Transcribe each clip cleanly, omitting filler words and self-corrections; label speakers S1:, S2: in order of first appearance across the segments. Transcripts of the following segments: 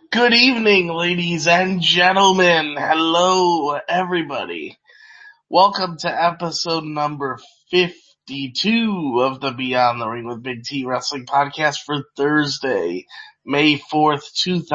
S1: Good evening, ladies and gentlemen. Hello, everybody. Welcome to episode number 52 of the Beyond the Ring with Big T Wrestling podcast for Thursday, May 4th,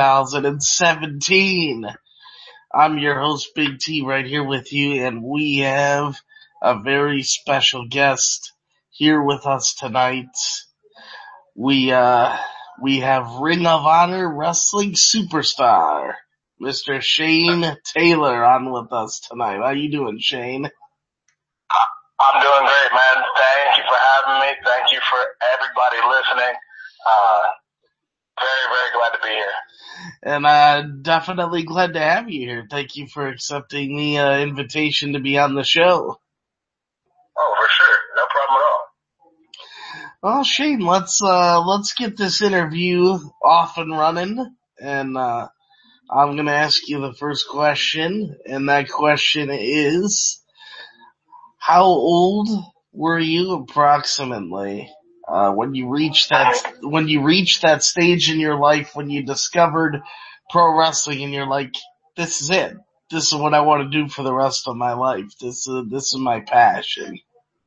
S1: 2017. I'm your host, Big T, right here with you, and we have a very special guest here with us tonight. We have Ring of Honor wrestling superstar, Mr. Shane Taylor, on with us tonight. How you doing, Shane?
S2: I'm doing great, man. Thank you for having me. Thank you for everybody listening. Very, very glad to be here.
S1: And definitely glad to have you here. Thank you for accepting the invitation to be on the show.
S2: Oh, for sure. No problem at all.
S1: Well, Shane, let's get this interview off and running, and I'm gonna ask you the first question, and that question is, how old were you approximately when you reached that stage in your life when you discovered pro wrestling and you're like, this is it. This is what I want to do for the rest of my life. This is my passion.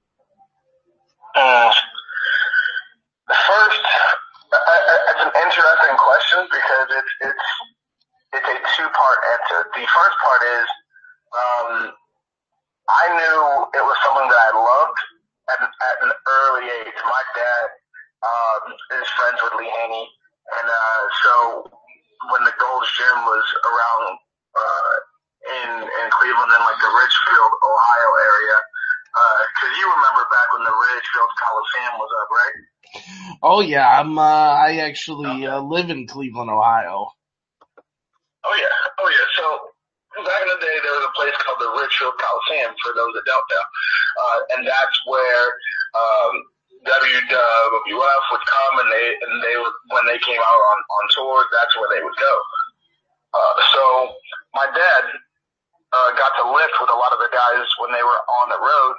S2: First, it's an interesting question because it's a two-part answer. The first part is, I knew it was something that I loved at an early age. My dad is friends with Lee Haney, and so when the Gold's Gym was around in Cleveland, in like the Ridgefield, Ohio area, because you remember back when the Ridgefield Coliseum was up, right?
S1: Oh yeah, I actually live in Cleveland, Ohio.
S2: Oh yeah. So back in the day, there was a place called the Ridgefield Coliseum, for those that don't know, and that's where WWF would come, and they would, when they came out on tour, that's where they would go. So my dad got to lift with a lot of the guys when they were on the road,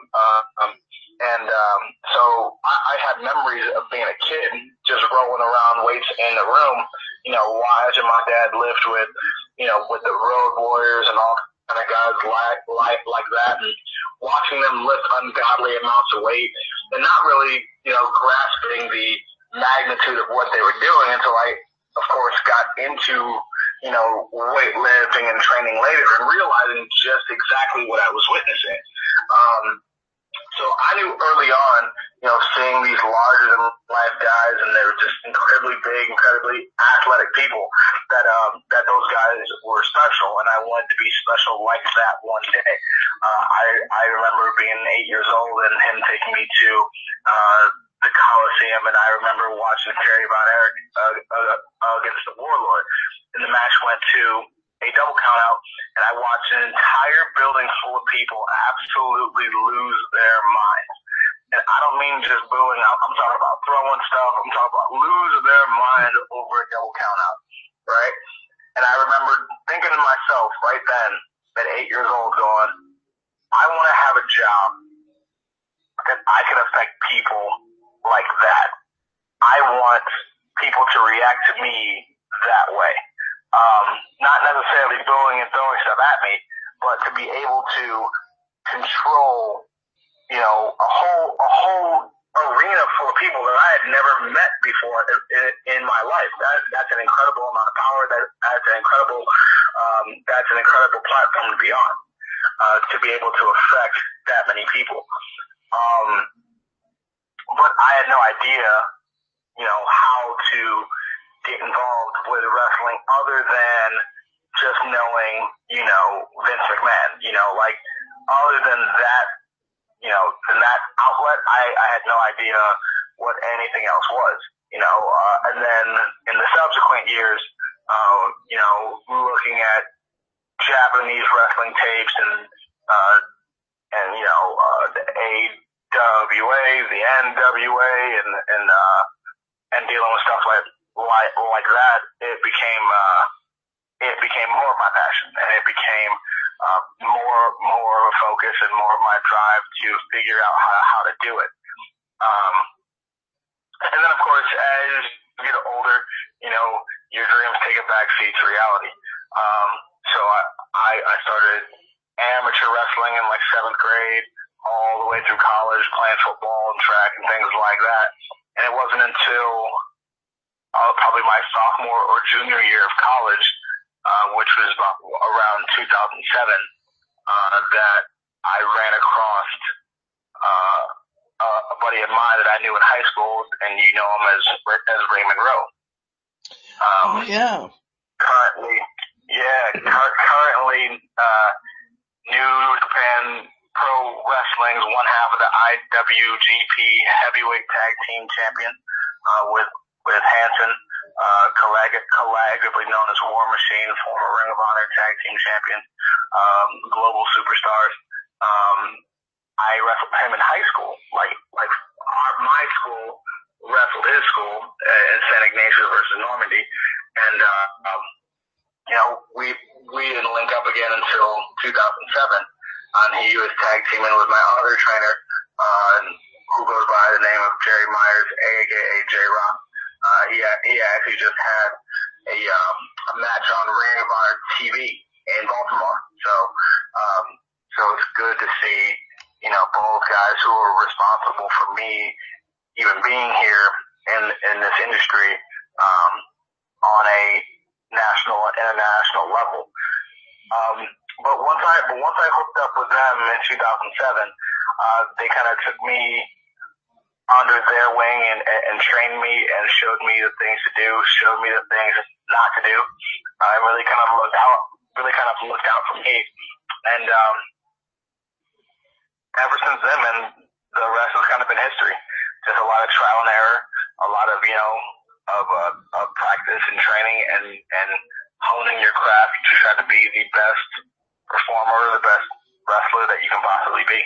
S2: so I had memories of being a kid, just rolling around weights in the room, watching my dad lift with the Road Warriors and all kind of guys like that, and watching them lift ungodly amounts of weight, and not really, grasping the magnitude of what they were doing until I, of course, got into, weightlifting and training later and realizing just exactly what I was witnessing. So I knew early on, seeing these larger than life guys, and they were just incredibly big, incredibly athletic people, that those guys were special, and I wanted to be special like that one day. I remember being 8 years old and him taking me to the Coliseum, and I remember watching Terry Von Erich against the Warlord, and the match went to a double count out, and I watched an entire building full of people absolutely lose their minds. And I don't mean just booing. I'm talking about throwing stuff. I'm talking about lose their mind over a double count out, right? And I remember thinking to myself right then, at 8 years old, going, I want to have a job that I can affect people like that. I want people to react to me that way. Not necessarily booing and throwing stuff at me, but to be able to control, a whole arena full of people that I had never met before in my life. That's an incredible amount of power. That's an incredible platform to be on, to be able to affect that many people. But I had no idea, how to get involved with wrestling other than just knowing, Vince McMahon, other than that, than that outlet, I had no idea what anything else was, and then in the subsequent years, looking at Japanese wrestling tapes and the AWA, the NWA, and dealing with stuff like that, it became more of my passion, and it became more of a focus and more of my drive to figure out how to do it. And then, of course, as you get older, your dreams take a backseat to reality. So I started amateur wrestling in like 7th grade, all the way through college, playing football and track and things like that. And it wasn't until probably my sophomore or junior year of college, which was about around 2007, that I ran across a buddy of mine that I knew in high school, and you know him as Raymond Rowe.
S1: Yeah.
S2: Currently, New Japan Pro Wrestling's one half of the IWGP Heavyweight Tag Team Champion, with Hanson, collectively known as War Machine, former Ring of Honor Tag Team Champion, global superstars. I wrestled him in high school, my school wrestled his school in St. Ignatius versus Normandy, and we didn't link up again until 2007. And he was tag teaming with my other trainer, who goes by the name of Jerry Myers, aka J-Rock. He actually just had a match on Ring of Honor TV in Baltimore. So it's good to see, both guys who are responsible for me even being here in this industry, on a national and international level. But once I hooked up with them in 2007, they kind of took me under their wing and trained me and showed me the things to do, showed me the things not to do. Really kind of looked out for me. And ever since then, man, the rest has kind of been history. Just a lot of trial and error, a lot of, of practice and training and honing your craft to try to be the best performer, the best wrestler that you can possibly be.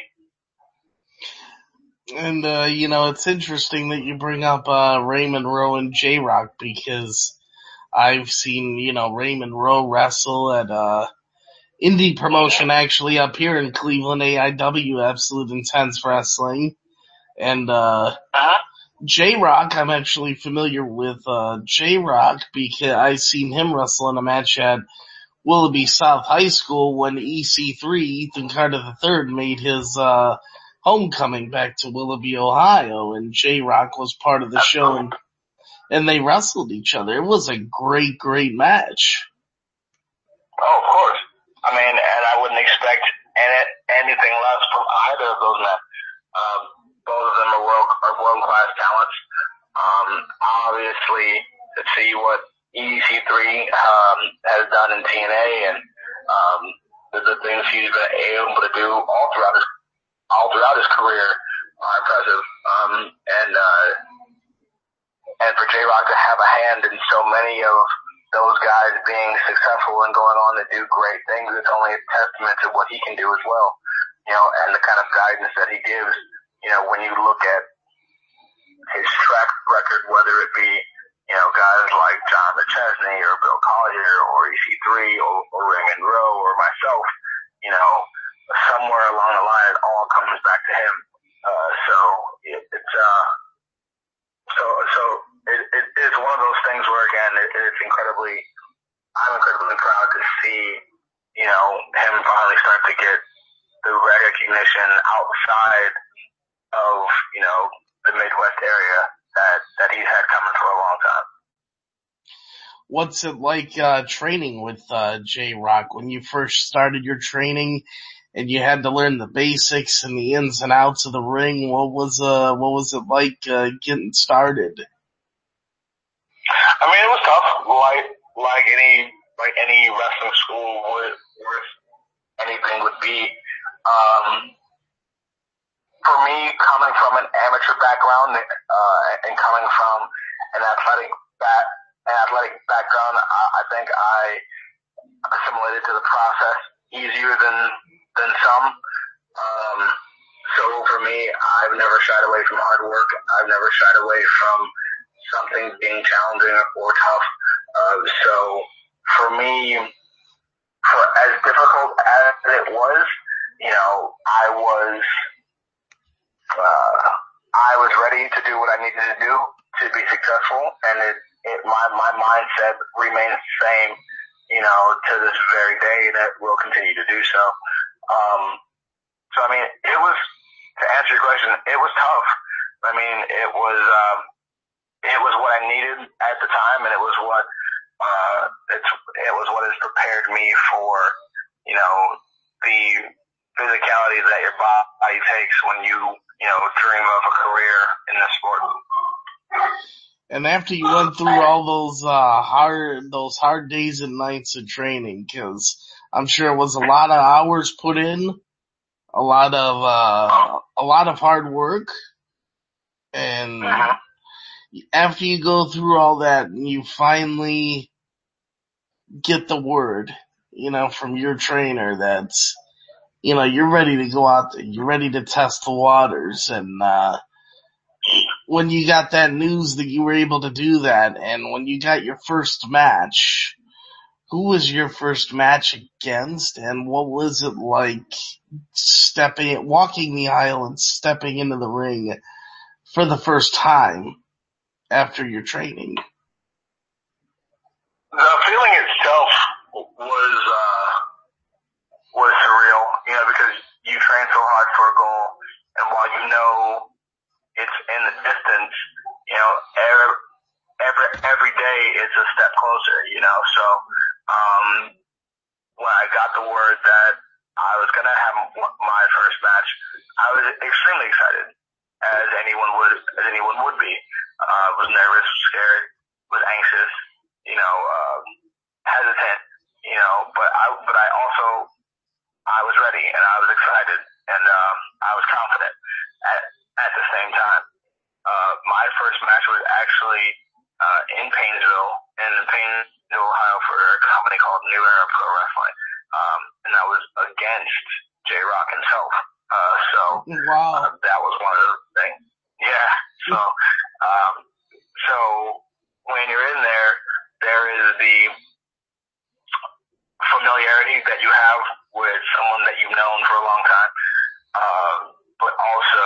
S1: And, it's interesting that you bring up, Raymond Rowe and J-Rock, because I've seen, Raymond Rowe wrestle at, indie promotion actually up here in Cleveland, AIW, Absolute Intense Wrestling. And, J-Rock, I'm actually familiar with, J-Rock because I seen him wrestle in a match at Willoughby South High School when EC3, Ethan Carter III, made his, homecoming back to Willoughby, Ohio, and J-Rock was part of the show, and they wrestled each other. It was a great, great match.
S2: Oh, of course. I mean, and I wouldn't expect anything less from either of those men. Both of them are world-class talents. Obviously, to see what EC3 has done in TNA and the things he's been able to do all throughout his career are impressive. And for J-Rock to have a hand in so many of those guys being successful and going on to do great things, it's only a testament to what he can do as well. And the kind of guidance that he gives, when you look at his track record, whether it be, guys like John McChesney or Bill Collier or EC3 or Raymond Rowe or myself, somewhere along the line, it all comes back to him. It's one of those things where, again, I'm incredibly proud to see, him finally start to get the recognition outside of, the Midwest area that he's had coming for a long time.
S1: What's it like, training with, J-Rock when you first started your training and you had to learn the basics and the ins and outs of the ring? What was it like, getting started?
S2: I mean, it was tough, like any wrestling school worth anything would be. For me, coming from an amateur background, and coming from an athletic background, I think I assimilated to the process easier than some. So for me, I've never shied away from hard work. I've never shied away from something being challenging or tough. So for me, for as difficult as it was, I was ready to do what I needed to do to be successful, and my mindset remains the same, to this very day, and it will continue to do so. So I mean, it was, to answer your question, it was tough. I mean, it was what I needed at the time, and it was what has prepared me for, the physicality that your body takes when you dream of a career in this sport.
S1: And after you went through all those hard days and nights of training, because I'm sure it was a lot of hours put in, a lot of hard work, and after you go through all that and you finally get the word, from your trainer that, you're ready to go out there, you're ready to test the waters, and when you got that news that you were able to do that, and when you got your first match, who was your first match against, and what was it like walking the aisle and stepping into the ring for the first time after your training?
S2: The feeling itself was surreal, because you train so hard for a goal, and while it's in the distance, every day it's a step closer, so, when I got the word that I was gonna have my first match, I was extremely excited, as anyone would be. Was nervous, scared, was anxious, hesitant, but I was ready, and I was excited, and I was confident at the same time. My first match was actually in Paynesville, Ohio, for a company called New Era Pro Wrestling, and that was against J-Rock himself.
S1: Wow.
S2: That was one of the things. Yeah. So when you're in there is the familiarity that you have with someone that you've known for a long time, but also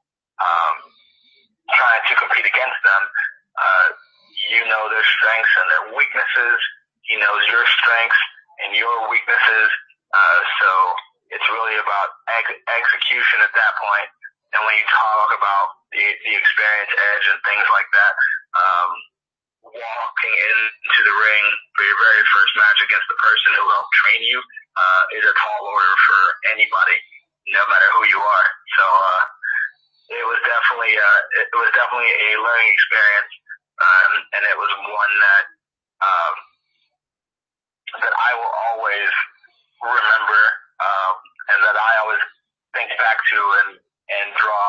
S2: trying to compete against them. Their strengths and their weaknesses. He knows your strengths and your weaknesses. So it's really about execution at that point. And when you talk about the experience edge and things like that, walking into the ring for your very first match against the person who helped train you is a tall order for anybody, no matter who you are. So it was definitely a learning experience, and it was one that I will always remember, and that I always think back to and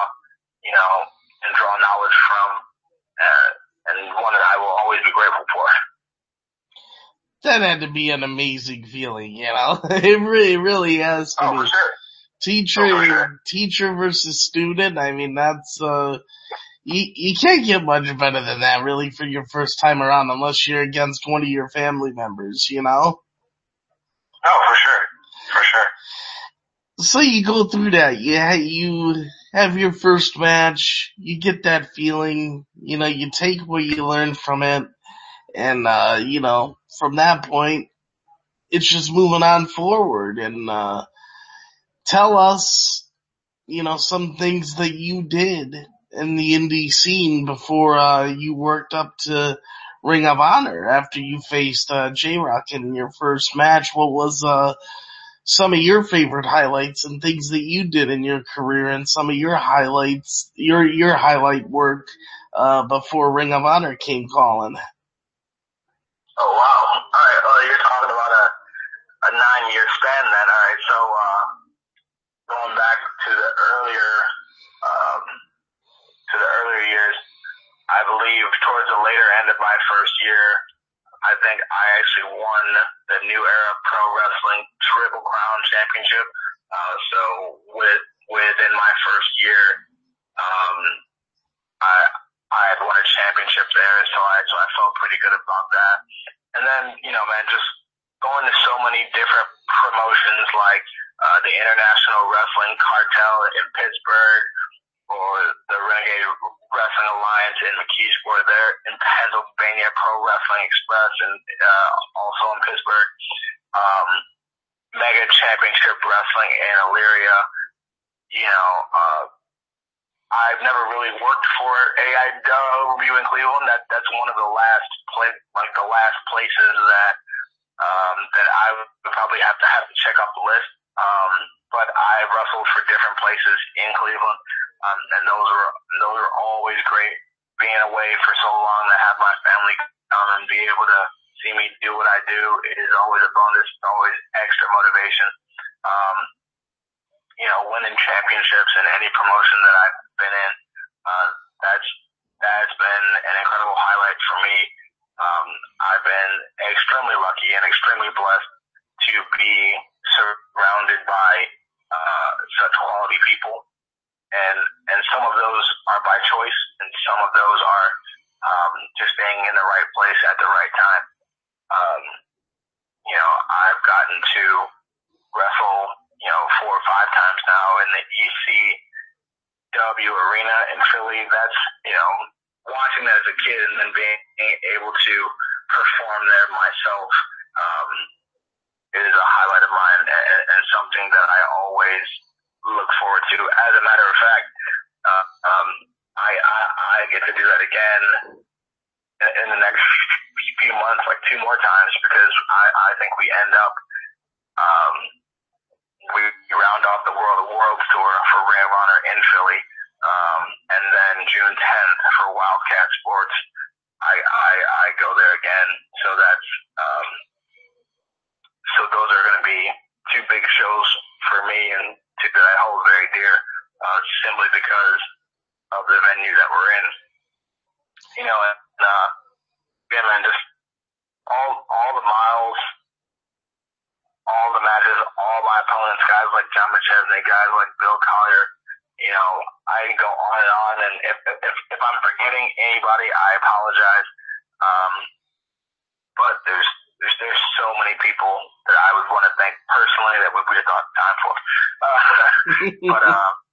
S2: draw knowledge from, and one that I will always be grateful for.
S1: That had to be an amazing feeling, It really has to be.
S2: For sure.
S1: Teacher versus student. I mean, that's, you can't get much better than that, really, for your first time around, unless you're against one of your family members,
S2: Oh, for sure. For sure.
S1: So you go through that. You have your first match. You get that feeling. You take what you learn from it. And, from that point, it's just moving on forward. And, tell us, some things that you did in the indie scene before, you worked up to Ring of Honor after you faced, J-Rock in your first match. What was, some of your favorite highlights and things that you did in your career, and some of your highlights, your highlight work, before Ring of Honor came calling?
S2: Oh, wow. Alright, well, you're talking about a 9-year span then. Alright, so, going back to the earlier years, I believe towards the later end of my first year, I think I actually won the New Era Pro Wrestling Triple Crown Championship. So within my first year, I had won a championship there, so I felt pretty good about that. And then, just going to so many different promotions like the International Wrestling Cartel in Pittsburgh, or the Renegade Wrestling Alliance in McKeesport there in Pennsylvania, Pro Wrestling Express, and also in Pittsburgh. Mega Championship Wrestling in Elyria. I've never really worked for AIW in Cleveland. That's one of the last places that I would probably have to check off the list. But I've wrestled for different places in Cleveland, and those are always great. Being away for so long to have my family come and be able to see me do what I do is always a bonus, always extra motivation. Winning championships in any promotion that I've been in, that's been an incredible highlight for me. I've been extremely lucky and extremely blessed to be surrounded by such quality people, and some of those are by choice, and some of those are just being in the right place at the right time. I've gotten to wrestle 4 or 5 times now in the ECW arena in Philly. That's watching that as a kid and then being able to perform there myself is a highlight of mine and something that I always look forward to. As a matter of fact, I get to do that again in the next few months, like 2 more times, because I think we end up we round off the World of Worlds tour for Ring of Honor in Philly, and then June 10th for Wildcat Sports, I go there again. So that's so those are going to be 2 big shows for me and 2 that I hold very dear, simply because of the venue that we're in. Again, man, just all the miles, all the matches, all my opponents, guys like John McChesney, guys like Bill Collier, I can go on, and if I'm forgetting anybody, I apologize. But there's so many people that I would want to thank personally that we just don't have time for. But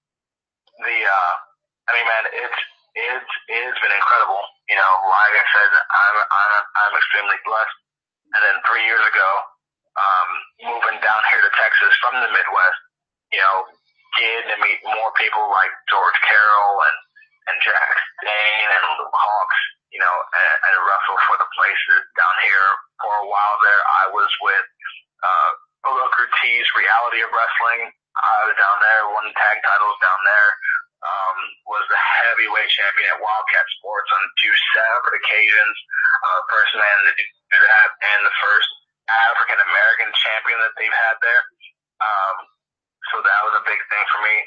S2: man, it's been incredible. Like I said, I'm extremely blessed. And then 3 years ago, moving down here to Texas from the Midwest, getting to meet more people like George Carroll and Jack Dane and Luke Hawks, and wrestle for the places down here. For a while there, I was with Booker T's Reality of Wrestling. I was down there, won tag titles down there. Was the heavyweight champion at Wildcat Sports on 2 separate occasions. First man to do that, and the first African American champion that they've had there. So that was a big thing for me.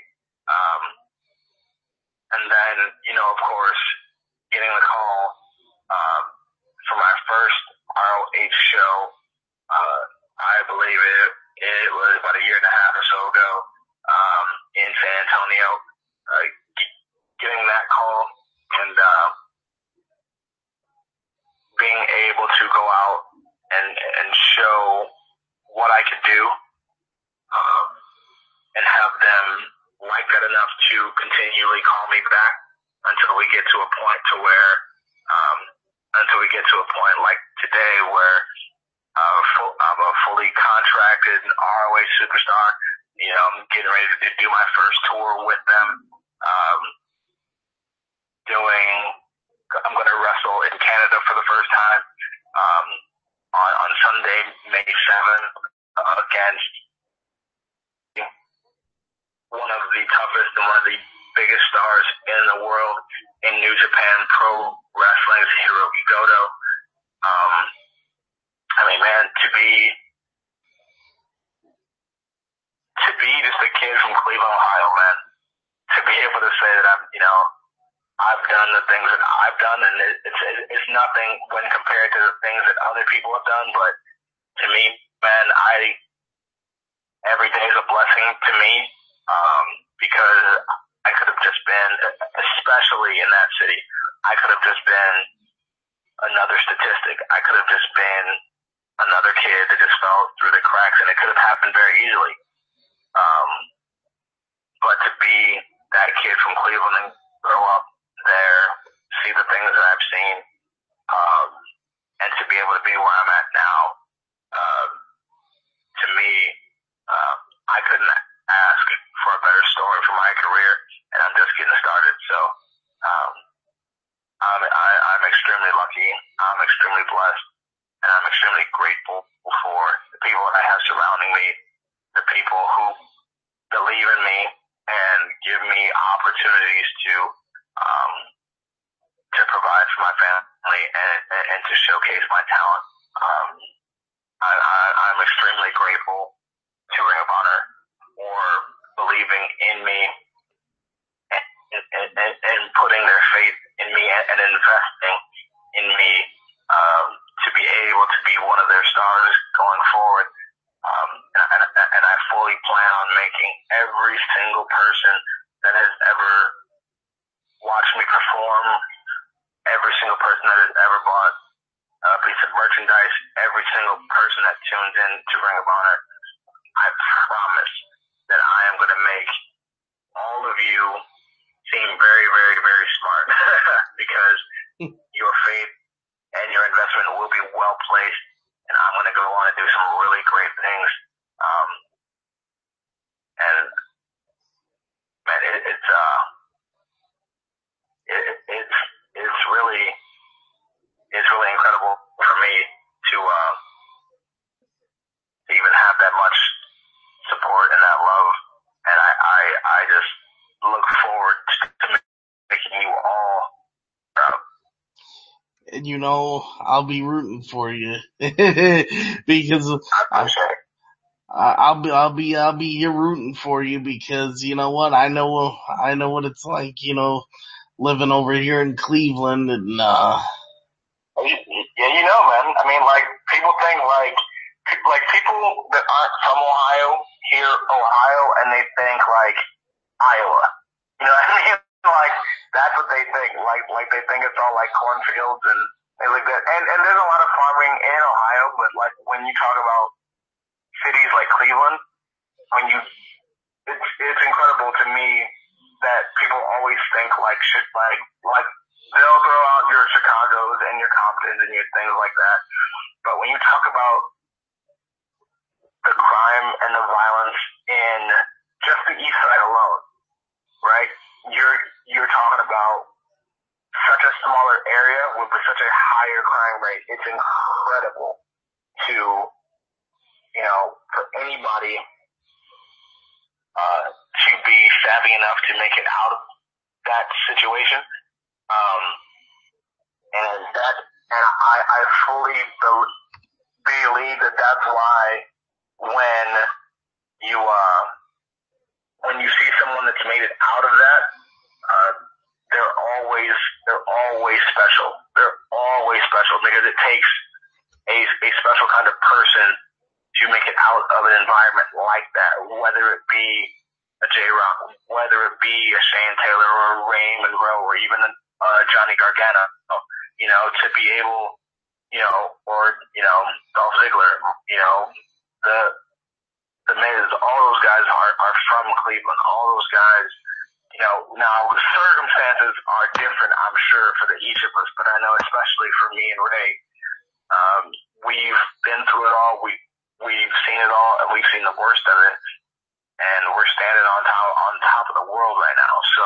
S2: And then, of course, getting the call for my first ROH show, I believe it was about a year and a half or so ago, in San Antonio. Getting that call and being able to go out and show what I could do, and have them like that enough to continually call me back until we get to a point like today where I'm a fully contracted ROH superstar. I'm getting ready to do my first tour with them. I'm going to wrestle in Canada for the first time on Sunday, May 7th, against one of the toughest and one of the biggest stars in the world in New Japan Pro Wrestling's Hiroki Goto. Man, to be just a kid from Cleveland, Ohio, man, to be able to say that I've done the things that I've done, and it's nothing when compared to the things that other people have done, but to me, man, every day is a blessing to me, because I could have just been, especially in that city, I could have just been another statistic. I could have just been another kid that just fell through the cracks, and it could have happened very easily. But to be that kid from Cleveland and grow up there, see the things that I've seen, and to be able to be where I'm at now, to me, I couldn't ask for a better story for my career, and I'm just getting started. So, I'm extremely lucky. I'm extremely blessed, and I'm extremely grateful for the people that I have surrounding me, the people who believe in me and give me opportunities to provide for my family and to showcase my talent. I'm extremely grateful to Ring of Honor for believing in me and putting their faith in me and investing in me to be able to be one of their stars going forward. And I fully plan on making every single person that has ever watched me perform, every single person that has ever bought a piece of merchandise, every single person that tunes in to Ring of Honor, I promise that I am going to make all of you seem very, very, very smart because your faith and your investment will be well placed, and I'm going to go on and do some really great things. And man, it's really incredible for me to even have that much support and that love, and I just look forward to making you all proud.
S1: And I'll be rooting for you because I'll be here rooting for you because you know what? I know what it's like, living over here in Cleveland and,
S2: yeah, man. I mean, like, people think like people that aren't from Ohio, and they think like Iowa. You know what I mean? Like, that's what they think. Like they think it's all like cornfields and they live there. And there's a lot of farming in Ohio, but like when you talk about cities like Cleveland, it's incredible to me that people always think like shit, like they'll throw out your Chicagos and your Comptons and your things like that. But when you talk about the crime and the violence in just the east side alone, right? You're talking about such a smaller area with such a higher crime rate. It's incredible to, for anybody to be savvy enough to make it out of that situation. And I fully believe that that's why when you see someone that's made it out of that, they're always special. They're always special because it takes a special kind of person to make it out of an environment like that, whether it be a J-Rock, whether it be a Shane Taylor or a Ray Monroe or even Johnny Gargano, to be able, or Dolph Ziggler, the Miz, all those guys are from Cleveland. All those guys, now the circumstances are different, I'm sure, for each of us, but I know especially for me and Ray, we've been through it all. We've seen it all, and we've seen the worst of it, and we're standing on top of the world right now. So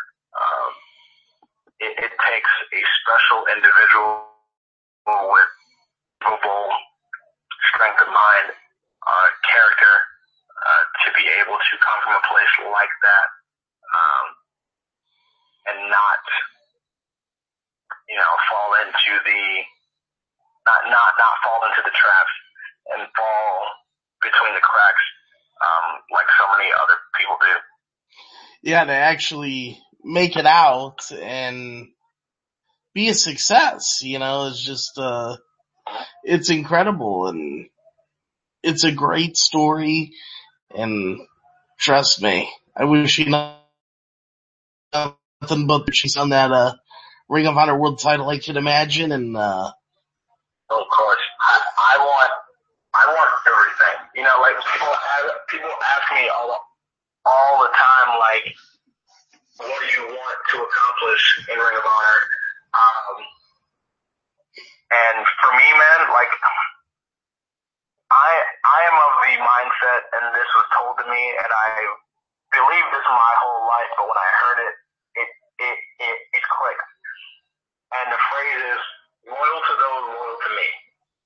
S2: it takes a special individual with movable strength of mind, character, to be able to come from a place like that, and not fall into not fall into the traps and fall between the cracks, like so many other people do.
S1: Yeah, to actually make it out and be a success, it's just, it's incredible and it's a great story, and trust me, I wish nothing but she's on that, Ring of Honor World title, I can imagine, and,
S2: of course. I want everything. Like people ask me all the time, like, what do you want to accomplish in Ring of Honor? And for me, man, like, I am of the mindset, and this was told to me, and I believed this my whole life, but when I heard it, it clicked. And the phrase is, loyal to those loyal to me.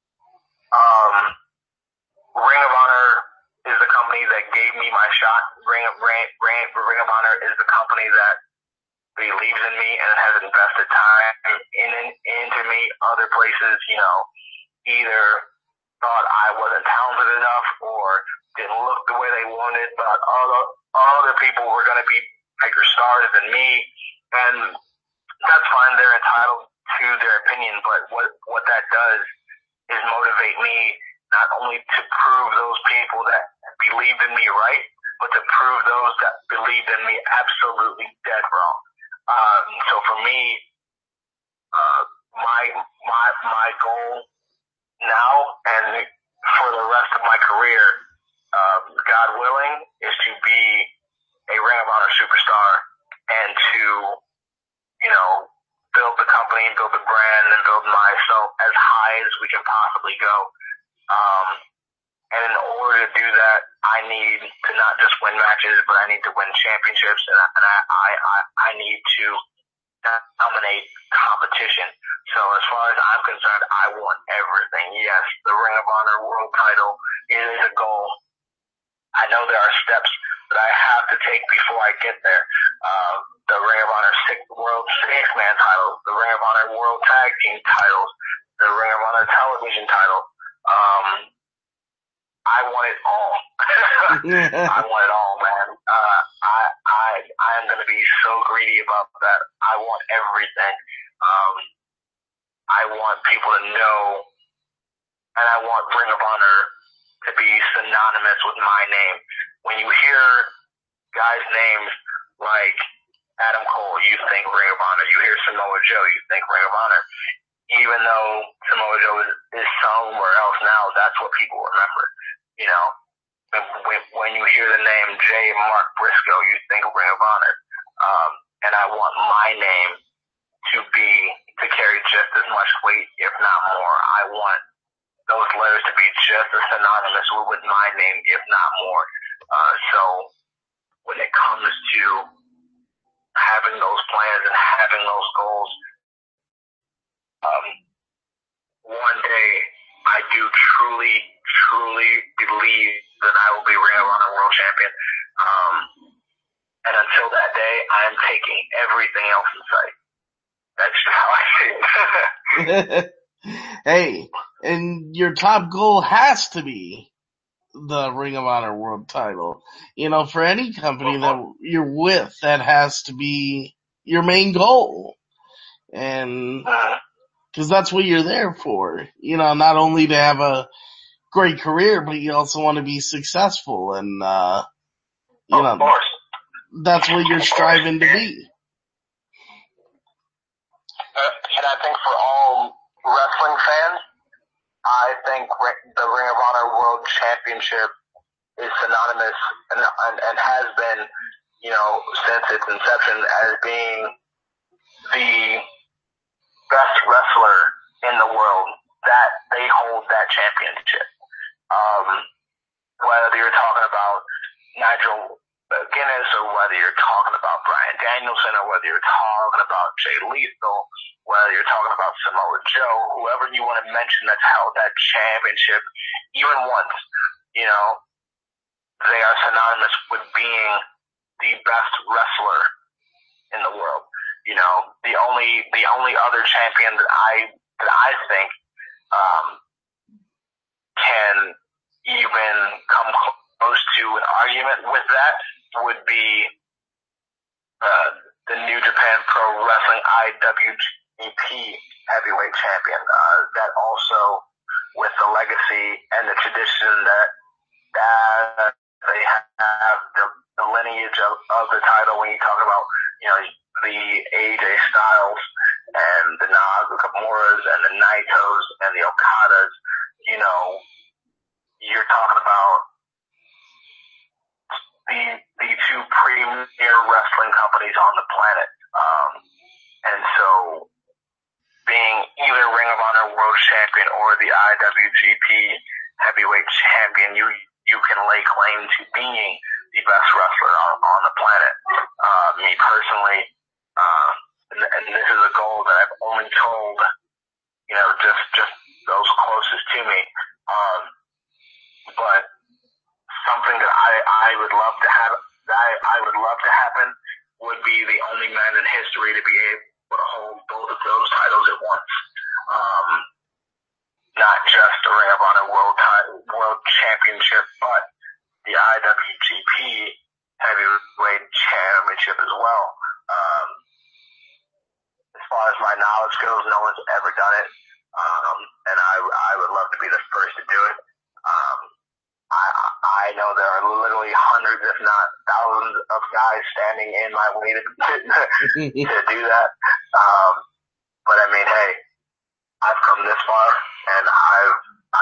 S2: Ring of Honor is the company that gave me my shot. Ring of Honor is the company that believes in me and has invested time into me. Other places, either thought I wasn't talented enough or didn't look the way they wanted, but other people were going to be bigger stars than me. And that's fine. They're entitled to their opinion, but what that does is motivate me not only to prove those people that believed in me right, but to prove those that believed in me absolutely dead wrong. So for me, my goal now and for the rest of my career, God willing, is to be a Ring of Honor superstar and to, build the company, build the brand, and build myself as high as we can possibly go. And in order to do that, I need to not just win matches, but I need to win championships, and I need to dominate competition. So as far as I'm concerned, I want everything. Yes, the Ring of Honor World Title is a goal. I know there are steps that I have to take before I get there. The Ring of Honor World Six-Man title, the Ring of Honor World Tag Team titles, the Ring of Honor Television title. I want it all. I want it all, man. I am going to be so greedy about that. I want everything. I want people to know, and I want Ring of Honor to be synonymous with my name. When you hear guys' names like Adam Cole, you think Ring of Honor. You hear Samoa Joe, you think Ring of Honor. Even though Samoa Joe is somewhere else now, that's what people remember. When you hear the name Jay and Mark Briscoe, you think Ring of Honor. And I want my name to carry just as much weight, if not more. I want those letters to be just as synonymous with my name, if not more. So when it comes to having those plans and having those goals, one day I do truly believe that I will be Ring of Honor World Champion. And until that day, I am taking everything else in sight. That's how I see it.
S1: Hey, and your top goal has to be the Ring of Honor World Title. For any company that you're with, that has to be your main goal. And, cause that's what you're there for. Not only to have a great career, but you also want to be successful. And,
S2: of course.
S1: That's what you're striving to be.
S2: And I think for all wrestling fans, I think the Ring of Honor World Championship is synonymous and has been, since its inception, as being the best wrestler in the world, that they hold that championship. Whether you're talking about Nigel Guinness, or whether you're talking about Bryan Danielson, or whether you're talking about Jay Lethal, whether you're talking about Samoa Joe, whoever you want to mention that's held that championship, even once, they are synonymous with being the best wrestler in the world. The only other champion that I think can even come close to an argument with that would be the New Japan Pro Wrestling IWGP Heavyweight Champion. That also, with the legacy and the tradition that they have, the lineage of the title. When you talk about, the AJ Styles and the Nakamura's and the Naitos and the Okadas, you're talking about the two premier premier wrestling companies on the planet. And so being either Ring of Honor World Champion or the IWGP Heavyweight Champion, you can lay claim to being the best wrestler on the planet. Me personally, and this is a goal that I've only told, just those closest to me. But something that I would love to have, I would love to happen would be the only man in history to be able to hold both of those titles at once. Not just the Ring of Honor World Championship, but the IWGP Heavyweight Championship as well. As far as my knowledge goes, no one's ever done it. And I would love to be the first to do it. I know there are literally hundreds, if not thousands, of guys standing in my way to do that. But I mean, hey, I've come this far, and I've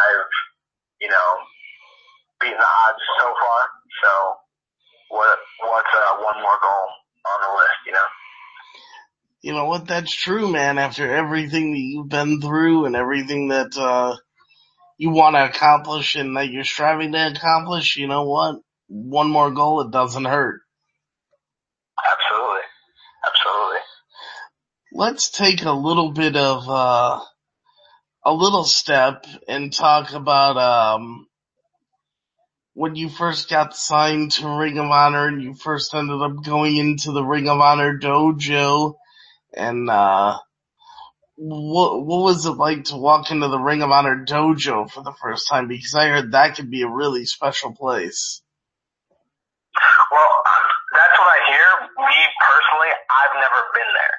S2: beaten the odds so far. So what's one more goal on the list?
S1: You know what? That's true, man. After everything that you've been through and everything that you want to accomplish and that you're striving to accomplish, you know what? One more goal, it doesn't hurt.
S2: Absolutely. Absolutely.
S1: Let's take a little bit of a little step and talk about when you first got signed to Ring of Honor and you first ended up going into the Ring of Honor dojo, and what was it like to walk into the Ring of Honor dojo for the first time? Because I heard that could be a really special place.
S2: Well, that's what I hear. Me personally, I've never been there.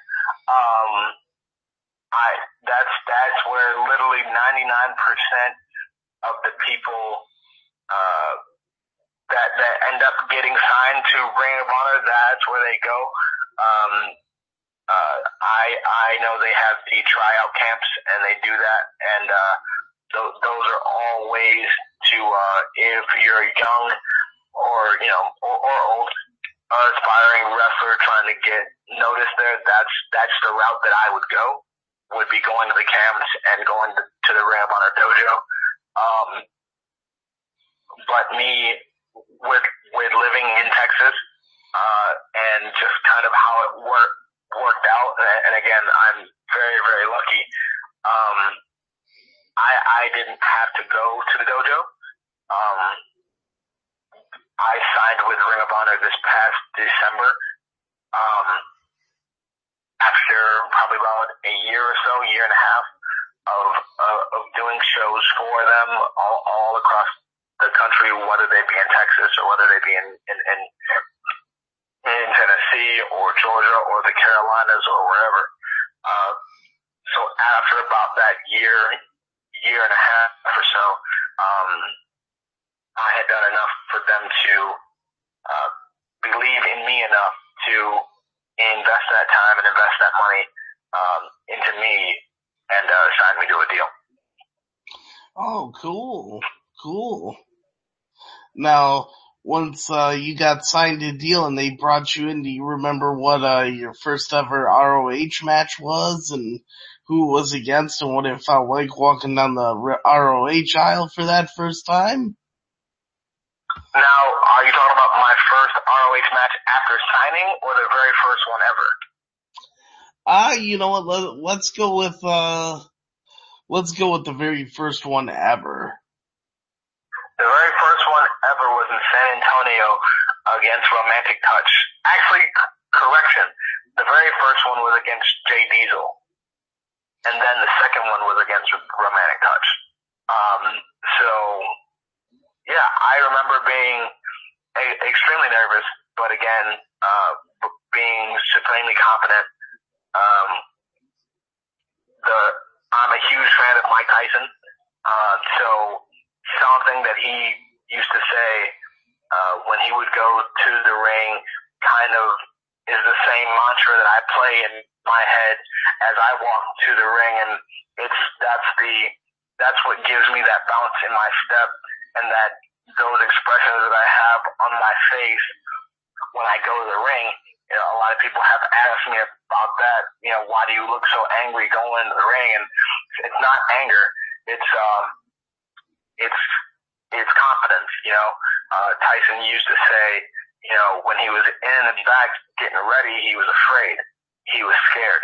S2: That's where literally 99% of the people that end up getting signed to Ring of Honor, that's where they go. I know they have the tryout camps and they do that, and those are all ways to if you're young or old aspiring wrestler trying to get noticed there, that's the route that I would go, would be going to the camps and going to the Ring of Honor dojo. But me, with living in Texas, and just kind of how it worked out, and again, I'm very, very lucky. I didn't have to go to the dojo. I signed with Ring of Honor this past December, after probably about a year or so, year and a half of doing shows for them all across the country, whether they be in Texas or whether they be in Tennessee or Georgia or the Carolinas or wherever. So after about that year and a half or so, I had done enough for them to believe in me enough to invest that time and invest that money into me and sign me to a deal.
S1: Oh, cool. Now, once you got signed a deal and they brought you in, do you remember what your first ever ROH match was and who it was against and what it felt like walking down the ROH aisle for that first time?
S2: Now, are you talking about my first ROH match after signing or the very first one ever?
S1: You know what, let's go with the very first one ever.
S2: The very first one ever was in San Antonio against Romantic Touch. Actually, correction, the very first one was against Jay Diesel. And then the second one was against Romantic Touch. So, yeah, I remember being extremely nervous, but again, being supremely confident. I'm a huge fan of Mike Tyson. So something that he used to say, when he would go to the ring kind of is the same mantra that I play in my head as I walk to the ring, and that's what gives me that bounce in my step and that those expressions that I have on my face when I go to the ring, a lot of people have asked me about that. Why do you look so angry going into the ring? And it's not anger. It's confidence. Tyson used to say, when he was in the back getting ready, he was afraid. He was scared.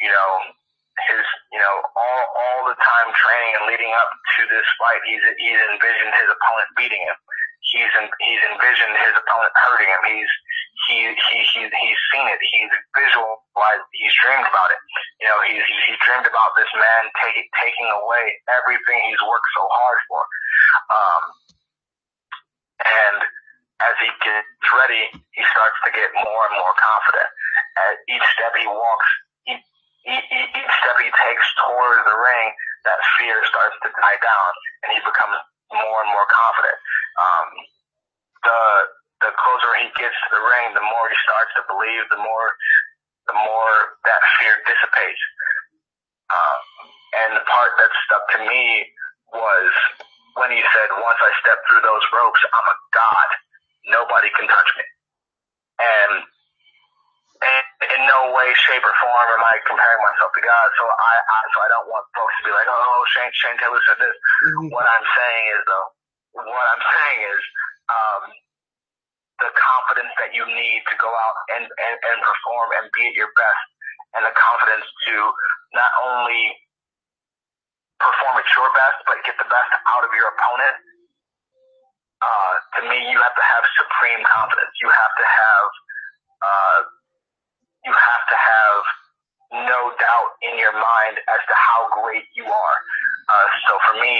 S2: All the time training and leading up to this fight, he's envisioned his opponent beating him. He's envisioned his opponent hurting him. He's seen it. He's visualized. He's dreamed about it. He's dreamed about this man taking away everything he's worked so hard for. And as he gets ready, he starts to get more and more confident. At each step he walks, each step he takes towards the ring, that fear starts to die down, and he becomes more and more confident. The closer he gets to the ring, the more he starts to believe, the more that fear dissipates. And the part that stuck to me was when he said, once I step through those ropes, I'm a god. Nobody can touch me. And in no way, shape, or form am I comparing myself to God. So I don't want folks to be like, oh, Shane Taylor said this. Mm-hmm. What I'm saying is the confidence that you need to go out and perform and be at your best, and the confidence to not only perform at your best, but get the best out of your opponent. To me, you have to have supreme confidence. You have to have no doubt in your mind as to how great you are. So for me,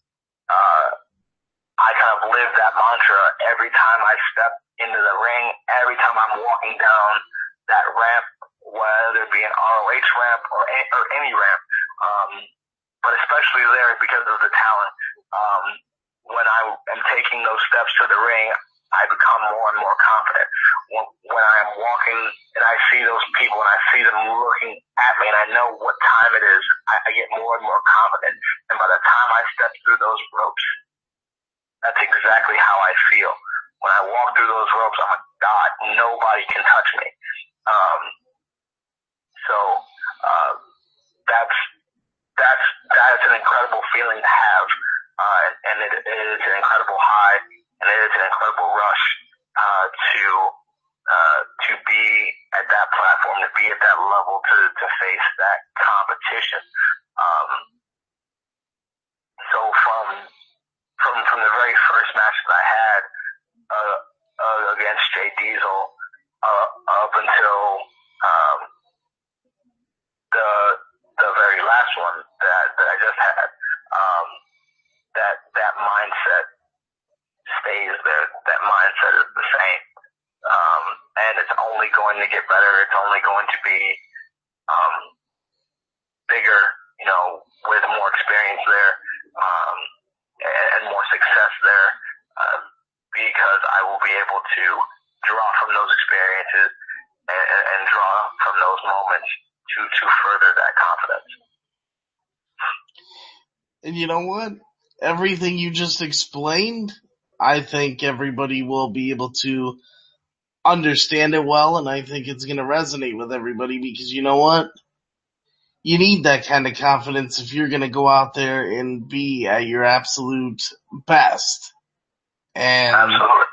S2: I kind of live that mantra every time I step into the ring, every time I'm walking down that ramp, whether it be an ROH ramp or any ramp, but especially there because of the talent. When I am taking those steps to the ring, I become more and more confident. When I am walking and I see those people and I see them looking at me and I know what time it is, I get more and more confident. And by the time I step through those ropes, that's exactly how I feel. When I walk through those ropes, I'm like, God, nobody can touch me. That's an incredible feeling to have. And it is an incredible high, and it is an incredible rush to be at that platform, to be at that level, to face that competition. So from the very first match that I had against Jay Diesel up until the very last one that I just had, that mindset stays there. That mindset is the same. And it's only going to get better. It's only going to be bigger, with more experience there, and more success there, because I will be able to draw from those experiences and draw from those moments to further that confidence.
S1: And you know what? Everything you just explained, I think everybody will be able to understand it well, and I think it's going to resonate with everybody, because you know what? You need that kind of confidence if you're going to go out there and be at your absolute best. And
S2: absolutely.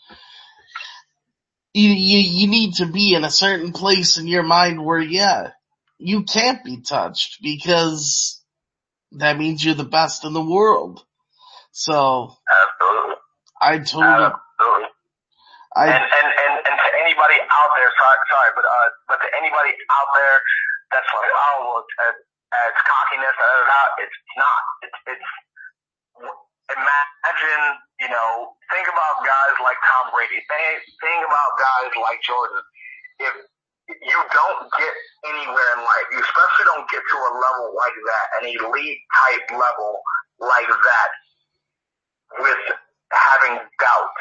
S1: You need to be in a certain place in your mind where, you can't be touched, because that means you're the best in the world. So,
S2: absolutely.
S1: I totally.
S2: Absolutely. And to anybody out there, sorry, but to anybody out there that's like, oh, well, it's cockiness, it's not. It's imagine, think about guys like Tom Brady. Think about guys like Jordan. If you don't get anywhere in life, you especially don't get to a level like that, an elite type level like that, with having doubt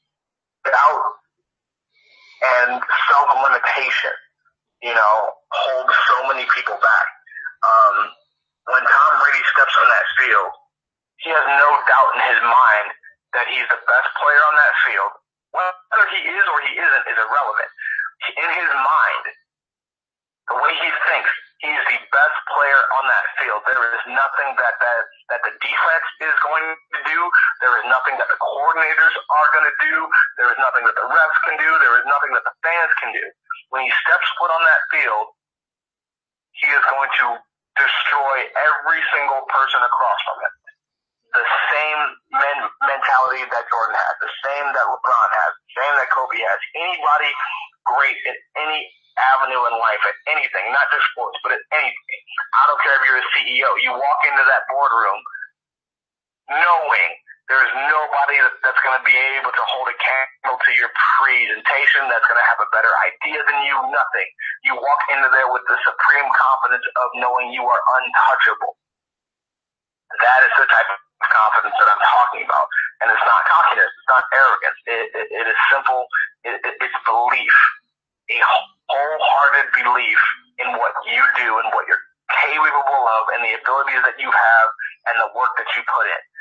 S2: and self-limitation, hold so many people back. When Tom Brady steps on that field, he has no doubt in his mind that he's the best player on that field, whether he is or he isn't is irrelevant. In his mind, the way he thinks, he is the best player on that field. There is nothing that the defense is going to do. There is nothing that the coordinators are going to do. There is nothing that the refs can do. There is nothing that the fans can do. When he steps foot on that field, he is going to destroy every single person across from him. The same mentality that Jordan has, the same that LeBron has, the same that Kobe has. Anybody great in any avenue in life, at anything, not just sports, but at anything. I don't care if you're a CEO. You walk into that boardroom knowing there's nobody that's going to be able to hold a candle to your presentation, that's going to have a better idea than you, nothing. You walk into there with the supreme confidence of knowing you are untouchable. That is the type of confidence that I'm talking about. And it's not cockiness, it's not arrogance. It is simple, it's belief. A wholehearted belief in what you do and what you're capable of and the abilities that you have and the work that you put in.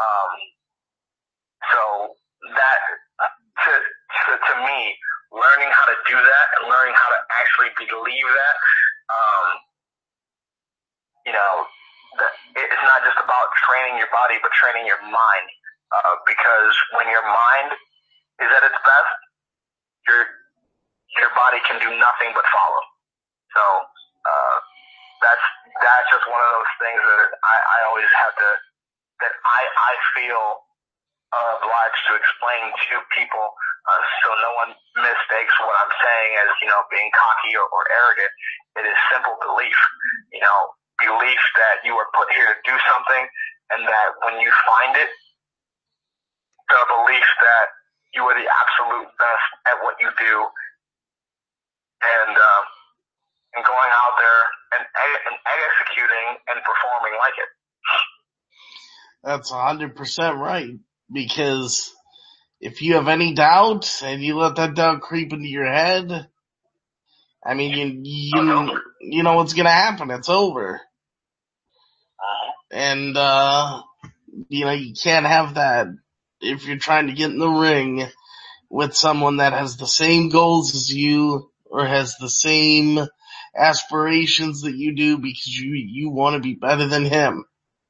S2: So that, to me, learning how to do that and learning how to actually believe that, it's not just about training your body, but training your mind. Because when your mind is at its best, your body can do nothing but follow. So, that's just one of those things that I always have to, that I feel obliged to explain to people, so no one mistakes what I'm saying as, being cocky or arrogant. It is simple belief, belief that you are put here to do something, and that when you find it, the belief that you are the absolute best at what you do, and going out there and executing and performing like it.
S1: That's 100% right, because if you have any doubt and you let that doubt creep into your head, I mean, you know what's gonna happen. It's over. And, you can't have that if you're trying to get in the ring with someone that has the same goals as you or has the same aspirations that you do, because you want to be better than him.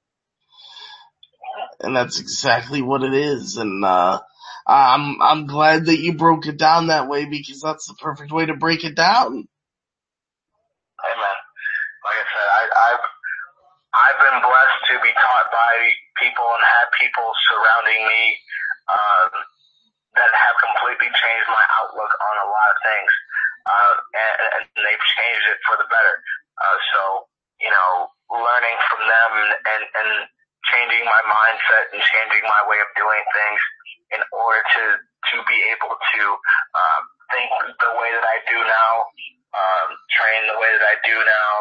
S1: And that's exactly what it is. And, I'm glad that you broke it down that way, because that's the perfect way to break it down.
S2: Hey man, like I said, I've been blessed to be taught by people and have people surrounding me, that have completely changed my outlook on a lot of things. And they've changed it for the better. So, learning from them and changing my mindset and changing my way of doing things in order to be able to, think the way that I do now, train the way that I do now,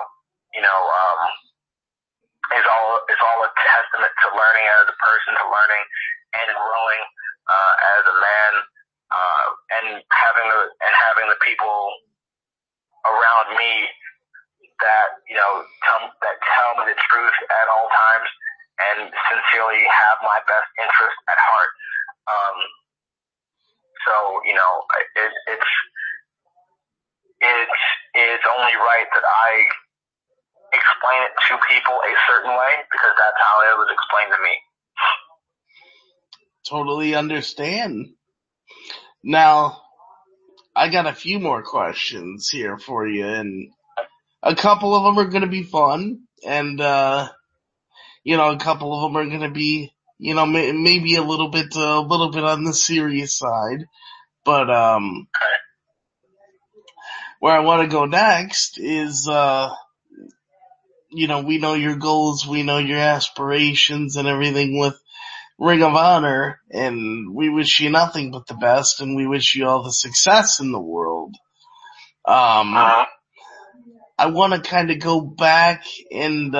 S2: is all a testament to learning as a person, to learning and growing, as a man, and having the people around me that, tell me the truth at all times and sincerely have my best interest at heart. So, it's only right that I explain it to people a certain way, because that's how it was explained to me.
S1: Totally understand. Now, I got a few more questions here for you, and a couple of them are going to be fun, and, a couple of them are going to be, maybe a little bit on the serious side, but, where I want to go next is, we know your goals, we know your aspirations and everything with Ring of Honor, and we wish you nothing but the best, and we wish you all the success in the world. I want to kind of go back and,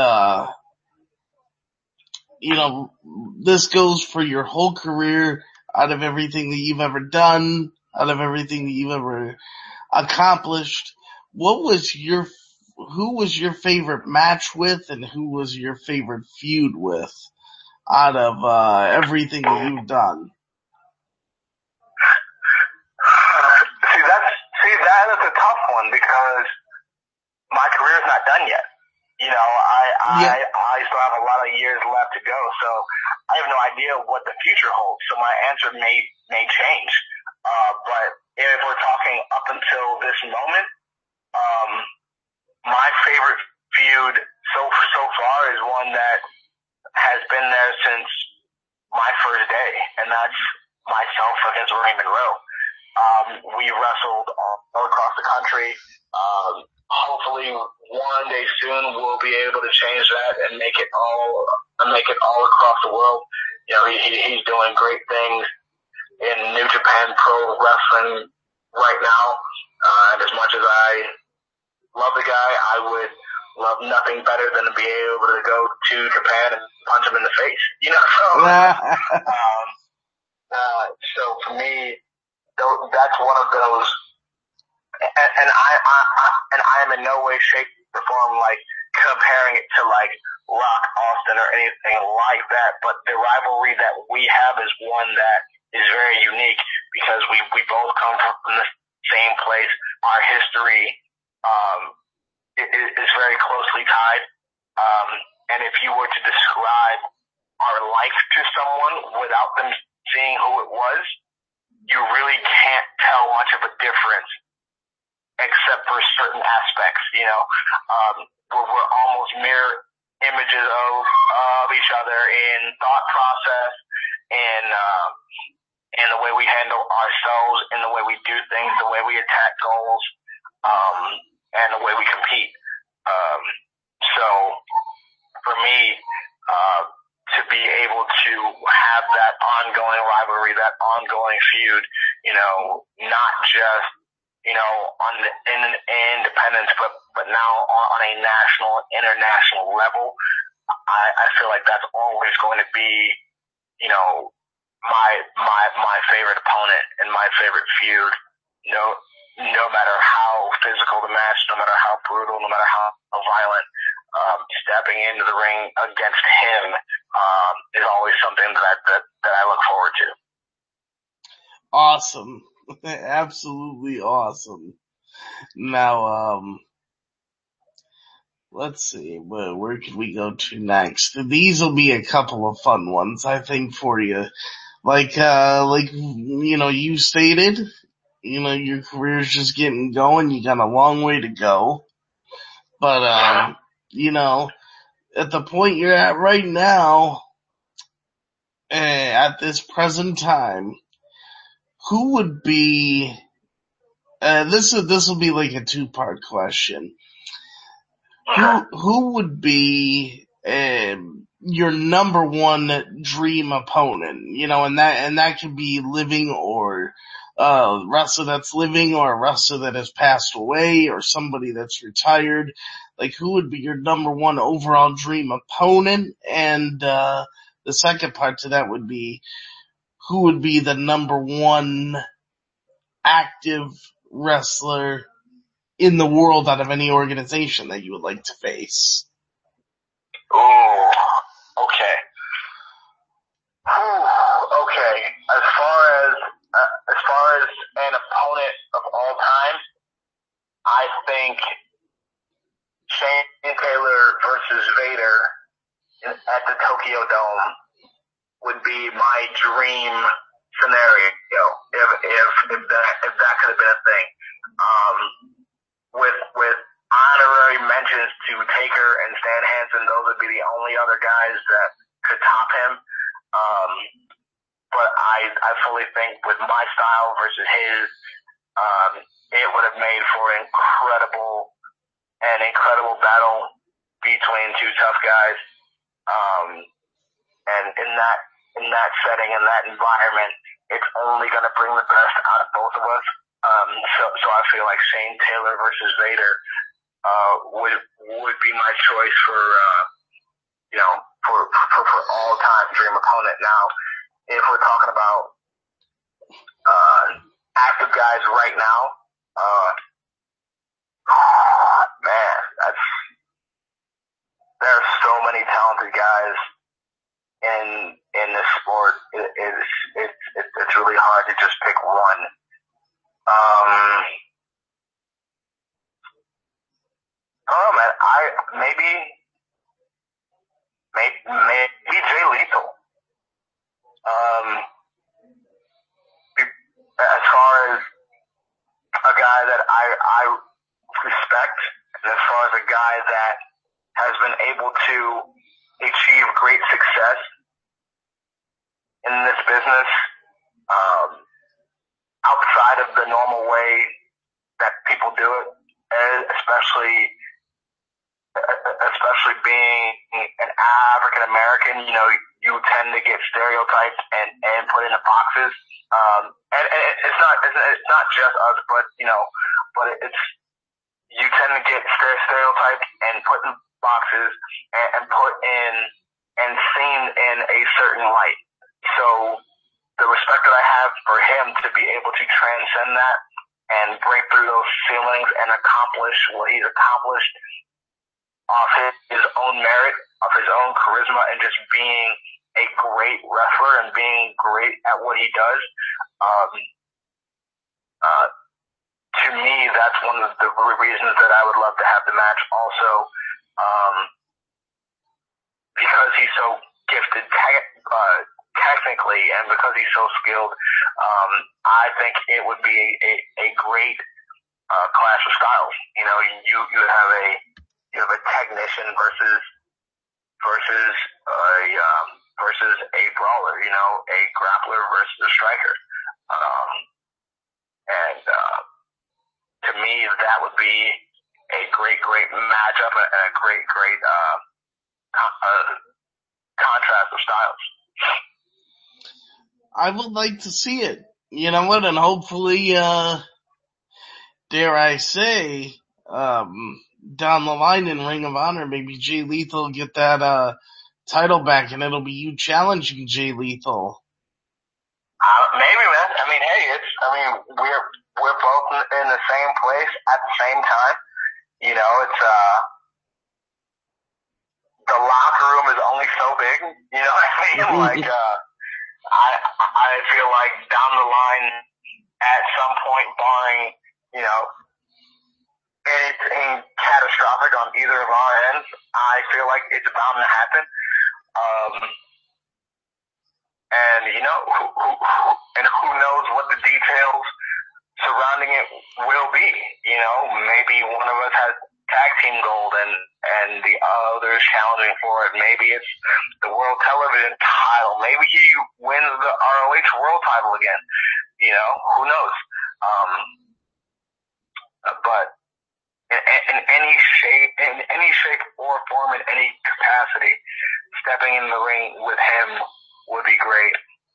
S1: this goes for your whole career, out of everything that you've ever done, out of everything that you've ever accomplished. Who was your favorite match with, and who was your favorite feud with out of everything that you've done?
S2: done yet. You know, I still have a lot of years left to go, so I have no idea what the future holds. So my answer may change. But if we're talking up until this moment, my favorite feud so far is one that has been there since my first day, and that's myself against Raymond Rowe. We wrestled all across the country. Hopefully one day soon we'll be able to change that and make it all across the world. You know, he's doing great things in New Japan Pro Wrestling right now. And as much as I love the guy, I would love nothing better than to be able to go to Japan and punch him in the face. You know, so for me, that's one of those. And I am in no way, shape, or form like comparing it to like Rock Austin or anything like that. But the rivalry that we have is one that is very unique because we both come from the same place. Our history is very closely tied. And if you were to describe our life to someone without them seeing who it was, you really can't tell much of a difference. Except for certain aspects, you know, we're almost mirror images of each other in thought process and the way we handle ourselves and the way we do things, the way we attack goals, and the way we compete. So for me, to be able to have that ongoing rivalry, that ongoing feud, you know, not just, you know, in independence, but now on a national, international level, I feel like that's always going to be, you know, my favorite opponent and my favorite feud. No matter how physical the match, no matter how brutal, no matter how violent, stepping into the ring against him is always something that I look forward to.
S1: Awesome. Absolutely awesome. Now, let's see, where could we go to next? These will be a couple of fun ones, I think, for you. Like, you know, you stated, you know, your career's just getting going, you got a long way to go. But, you know, at the point you're at right now, at this present time, who would be, this will be like a two-part question. Who would be your number one dream opponent? You know, and that could be living or a wrestler that's living or a wrestler that has passed away or somebody that's retired. Like, who would be your number one overall dream opponent? And the second part to that would be, who would be the number one active wrestler in the world out of any organization that you would like to face?
S2: Oh, okay. Okay. As far as an opponent of all time, I think Shane Taylor versus Vader at the Tokyo Dome would be my dream scenario if that could have been a thing. With honorary mentions to Taker and Stan Hansen, those would be the only other guys that could top him. But I fully think with my style versus his, it would have made for an incredible battle between two tough guys. And in that setting, in that environment, it's only going to bring the best out of both of us. So I feel like Shane Taylor versus Vader would be my choice for all time dream opponent. Now, if we're talking about active guys right now, man, there are so many talented guys in this sport. It's really hard to just pick one. Oh man, normal way that people do it, especially being an African American. You know, you tend to get stereotyped and put into boxes. And it's not just us, but you tend to get stereotyped and put in boxes and put in and seen in a certain light. So the respect that I have for him to be able to transcend that and break through those ceilings and accomplish what he's accomplished off his own merit, of his own charisma, and just being a great wrestler and being great at what he does. To me, that's one of the reasons that I would love to have the match. Also, because he's so gifted technically and because he's so skilled, I think it would be a great clash of styles. You know, you have a technician versus a brawler. You know, a grappler versus a striker. And to me, that would be a great matchup and a great contrast of styles.
S1: I would like to see it. You know what? And hopefully, dare I say, down the line in Ring of Honor, maybe Jay Lethal will get that title back, and it'll be you challenging Jay Lethal.
S2: Maybe, man. I mean, hey, we're both in the same place at the same time. You know, it's the locker room is only so big. You know what I mean? Like, I feel like down the line, at some point, barring, you know, anything catastrophic on either of our ends, I feel like it's bound to happen. And you know, who knows what the details surrounding it will be. You know, maybe one of us has tag team gold and the other's challenging for it. Maybe it's the world television title. Maybe he wins the ROH world title again. You know, who knows? But in any shape or form, in any capacity, stepping in the ring with him would be great.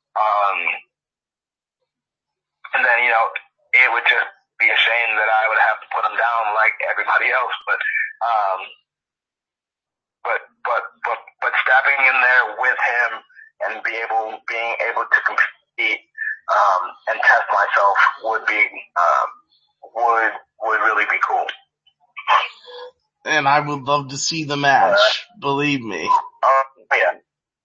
S2: And then, you know, it would just be a shame that I would have to put him down like everybody else. But stepping in there with him and being able to compete, and test myself would really be cool.
S1: And I would love to see the match, believe me.
S2: Oh yeah.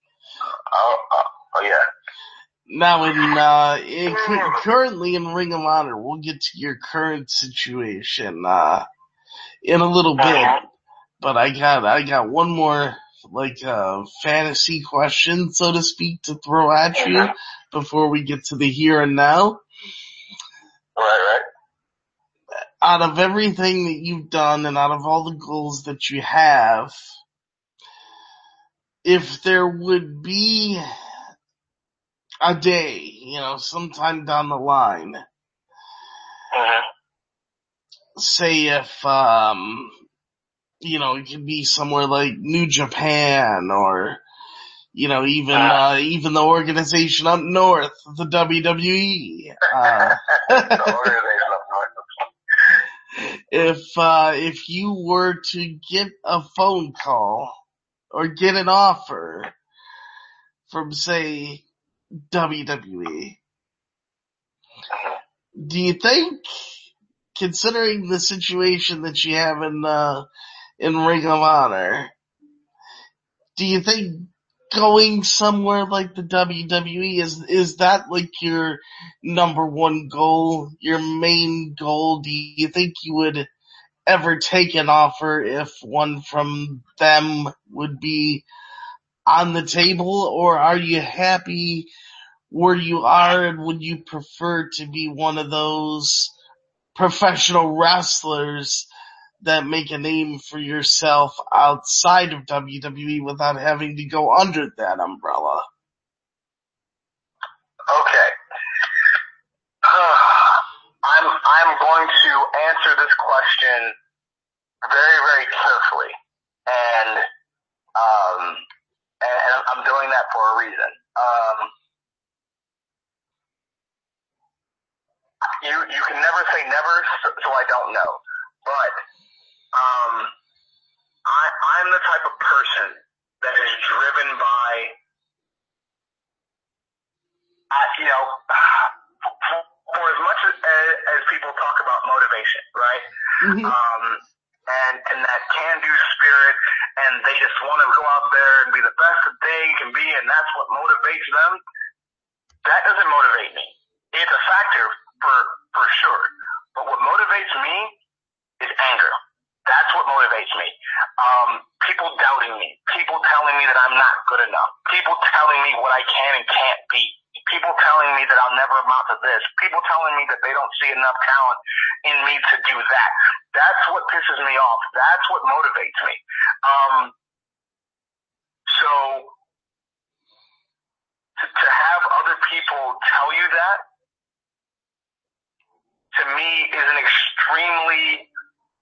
S2: Oh yeah.
S1: Now currently in Ring of Honor, we'll get to your current situation, in a little bit. But I got one more, fantasy question, so to speak, to throw at you before we get to the here and now.
S2: Right.
S1: Out of everything that you've done and out of all the goals that you have, if there would be a day, you know, sometime down the line, say if, you know, it could be somewhere like New Japan or, you know, even the organization up north, the WWE. If you were to get a phone call or get an offer from, say, WWE, do you think, considering the situation that you have in Ring of Honor, do you think going somewhere like the WWE is that like your number one goal, your main goal? Do you think you would ever take an offer if one from them would be on the table, or are you happy where you are, and would you prefer to be one of those professional wrestlers that make a name for yourself outside of WWE without having to go under that umbrella?
S2: Okay. question very, very carefully. And I'm doing that for a reason. You can never say never, so I don't know. But I'm the type of person that is driven by, for as much as people talk about motivation, right?
S1: Mm-hmm.
S2: And that can-do spirit, and they just want to go out there and be the best that they can be, and that's what motivates them. That doesn't motivate me. It's a factor for sure. But what motivates me is anger. That's what motivates me. People doubting me. People telling me that I'm not good enough. People telling me what I can and can't be. People telling me that I'll never amount to this. People telling me that they don't see enough talent in me to do that. That's what pisses me off. That's what motivates me. So to have other people tell you that, to me, is an extremely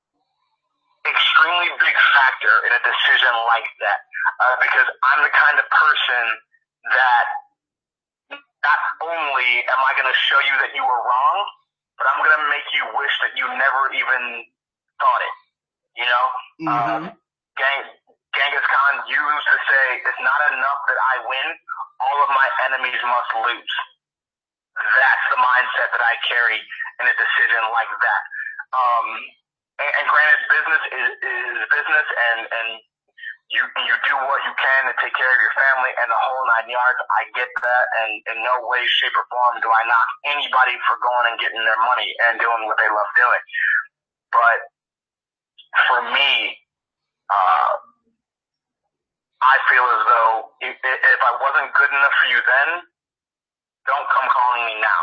S2: big factor in a decision like that. Because I'm the kind of person that not only am I going to show you that you were wrong, but I'm going to make you wish that you never even thought it.
S1: Mm-hmm.
S2: Genghis Khan used to say, it's not enough that I win, all of my enemies must lose. That's the mindset that I carry in a decision like that. And granted, business is business, and you do what you can to take care of your family and the whole 9 yards. I get that, and in no way, shape, or form do I knock anybody for going and getting their money and doing what they love doing. But for me, I feel as though if I wasn't good enough for you then, don't come calling me now.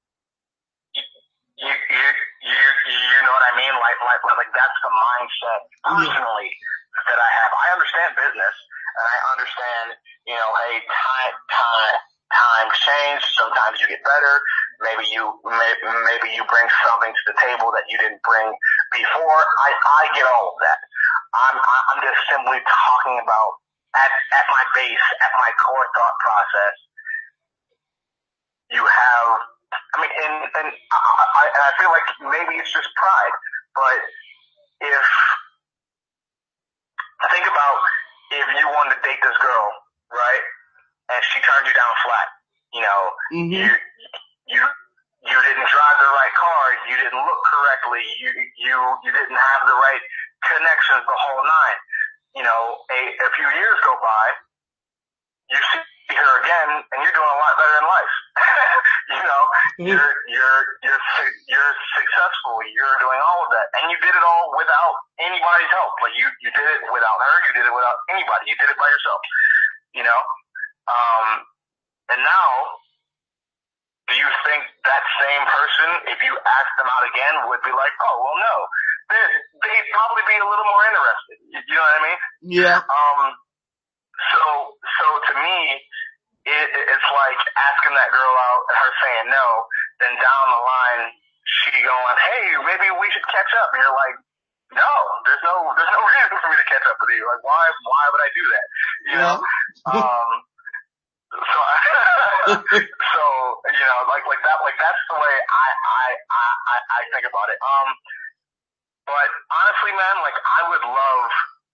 S2: You know what I mean? Like that's the mindset personally that I have. I understand business, and I understand, hey, times change. Sometimes you get better. Maybe you bring something to the table that you didn't bring before. I get all of that. I'm just simply talking about at my base, at my core thought process. You have, and I feel like maybe it's just pride, but think about if you wanted to date this girl, right, and she turned you down flat,
S1: Mm-hmm.
S2: you didn't drive the right car, you didn't look correctly, you didn't have the right connections, the whole nine. A few years go by, you see her again, and you're doing a lot better in life. You're successful. You're doing all of that, and you did it all without anybody's help. Like you did it without her. You did it without anybody. You did it by yourself. And now, do you think that same person, if you asked them out again, would be like, oh, well, no. They'd probably be a little more interested. You know what I mean?
S1: Yeah.
S2: So to me, it's like asking that girl out and her saying no, then down the line, she going, hey, maybe we should catch up. And you're like, no, there's no reason for me to catch up with you. Like, why would I do that? Like that's the way I think about it. But honestly, man, like I would love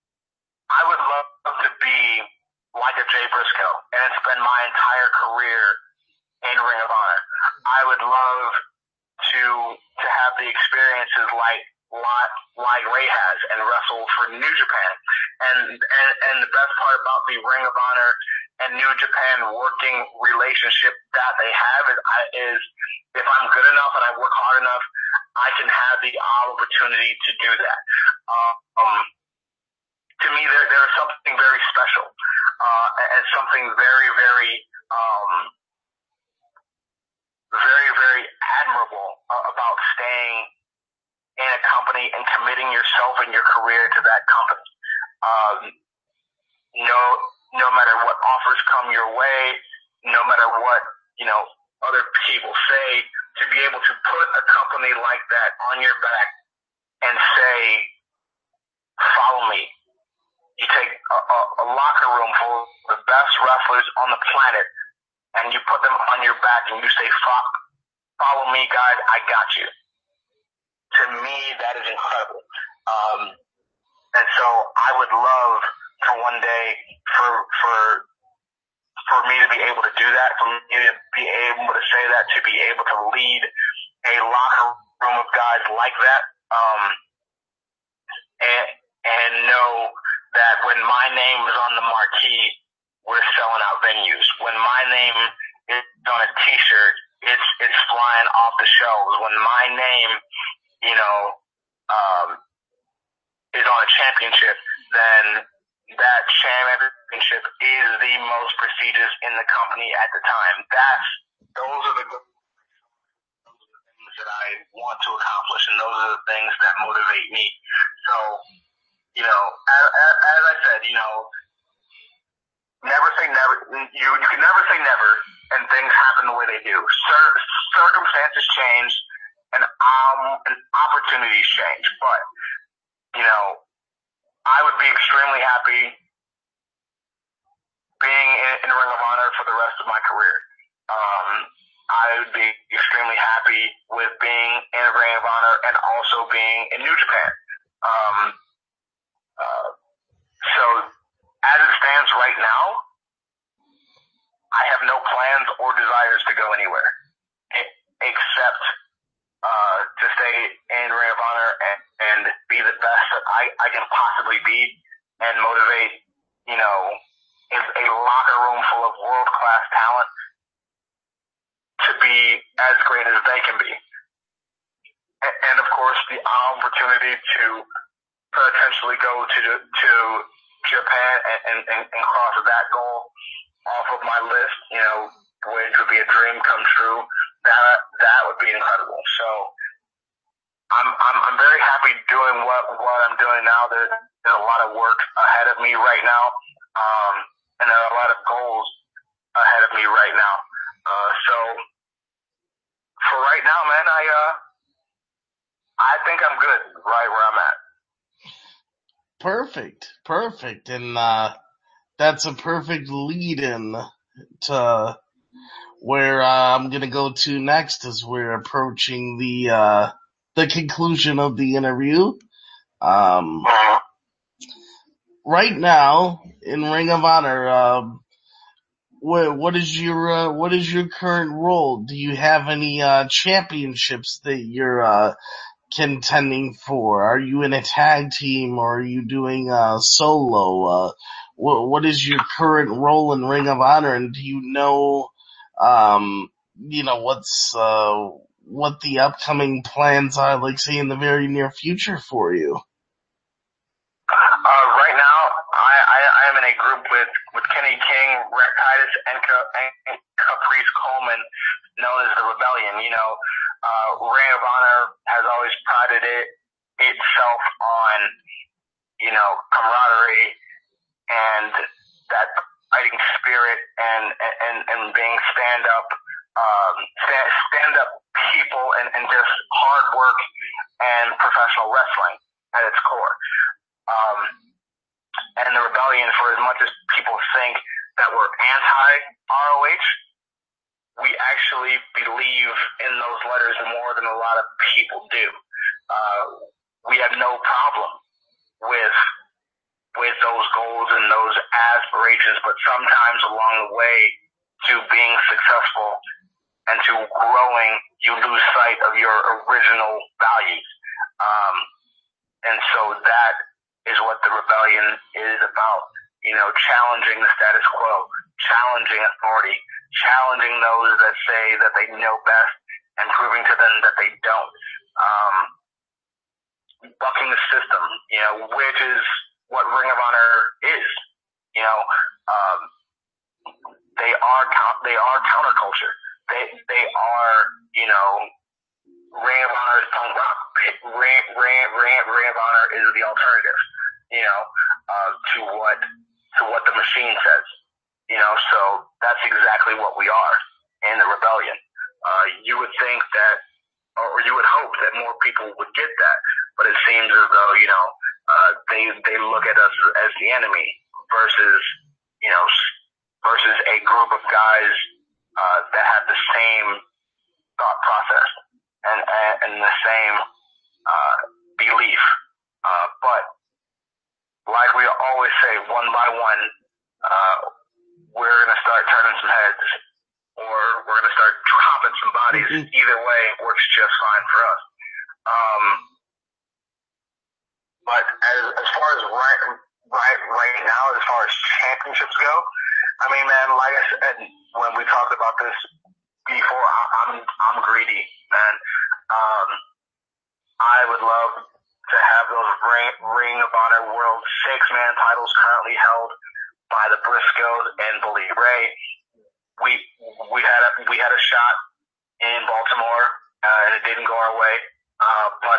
S2: to be like a Jay Briscoe and spend my entire career in Ring of Honor. I would love to have the experiences like Ray has and wrestle for New Japan. And the best part about the Ring of Honor and New Japan working relationship that they have is if I'm good enough and I work hard enough, I can have the opportunity to do that. To me, there is something very special, and something very, very, very, very admirable about staying in a company and committing yourself and your career to that company. No matter what offers come your way, no matter what, other people say, to be able to put a company like that on your back and say, follow me. You take a locker room full of the best wrestlers on the planet and you put them on your back and you say, follow me, guys, I got you. To me, that is incredible. And so I would love for one day for me to be able to do that, for me to be able to say that, to be able to lead a locker room of guys like that, and know that when my name is on the marquee, we're selling out venues. When my name is on a t-shirt, it's flying off the shelves. When my name, is on a championship, then that championship is the most prestigious in the company at the time. Those are the things that I want to accomplish, and those are the things that motivate me. So, as I said, never say never. You can never say never, and things happen the way they do. Circumstances change, and opportunities change. But, I would be extremely happy being in Ring of Honor for the rest of my career. I would be extremely happy with being in Ring of Honor and also being in New Japan. So as it stands right now, I have no plans or desires to go anywhere except to stay in Ring of Honor and be the best that I can possibly be and motivate, a locker room full of world-class talent to be as great as they can be. And of course, the opportunity to potentially go to Japan and cross that goal off of my list, which would be a dream come true. That would be incredible. So I'm very happy doing what I'm doing now. There's a lot of work ahead of me right now, and there are a lot of goals ahead of me right now. So for right now, man, I think I'm good right where I'm at.
S1: Perfect. And that's a perfect lead-in to where I'm gonna go to next as we're approaching the conclusion of the interview. Right now in Ring of Honor, what is your current role? Do you have any championships that you're contending for? Are you in a tag team or are you doing solo? What is your current role in Ring of Honor, and do you know what the upcoming plans are, like say in the very near future for you?
S2: Right now, I am in a group with Kenny King, Rick Titus, and Caprice Coleman, known as the Rebellion. Ring of Honor has always prided itself on, camaraderie and that fighting spirit and being stand up people and just hard work and professional wrestling at its core. And the Rebellion, for as much as people think that we're anti-ROH, we actually believe in those letters more than a lot of people do. We have no problem with those goals and those aspirations, but sometimes along the way to being successful and to growing, you lose sight of your original values. And so that is what the Rebellion is about, challenging the status quo, challenging authority, challenging those that say that they know best and proving to them that they don't. Bucking the system, which is what Ring of Honor is. They are counterculture. They are, Ring of Honor is punk rock. Ring of Honor is the alternative, to what the machine says. So that's exactly what we are in the Rebellion. You would think that, or you would hope that more people would get that. but it seems as though, they look at us as the enemy versus a group of guys, that have the same thought process and the same, belief. But like we always say, one by one, we're going to start turning some heads, or we're going to start dropping some bodies. Either way works just fine for us. But as far as right now, as far as championships go, I mean, man, like I said, when we talked about this before, I'm greedy, man. I would love to have those Ring of Honor World 6-man titles currently held by the Briscoes and Bully Ray. We had a shot in Baltimore, and it didn't go our way. But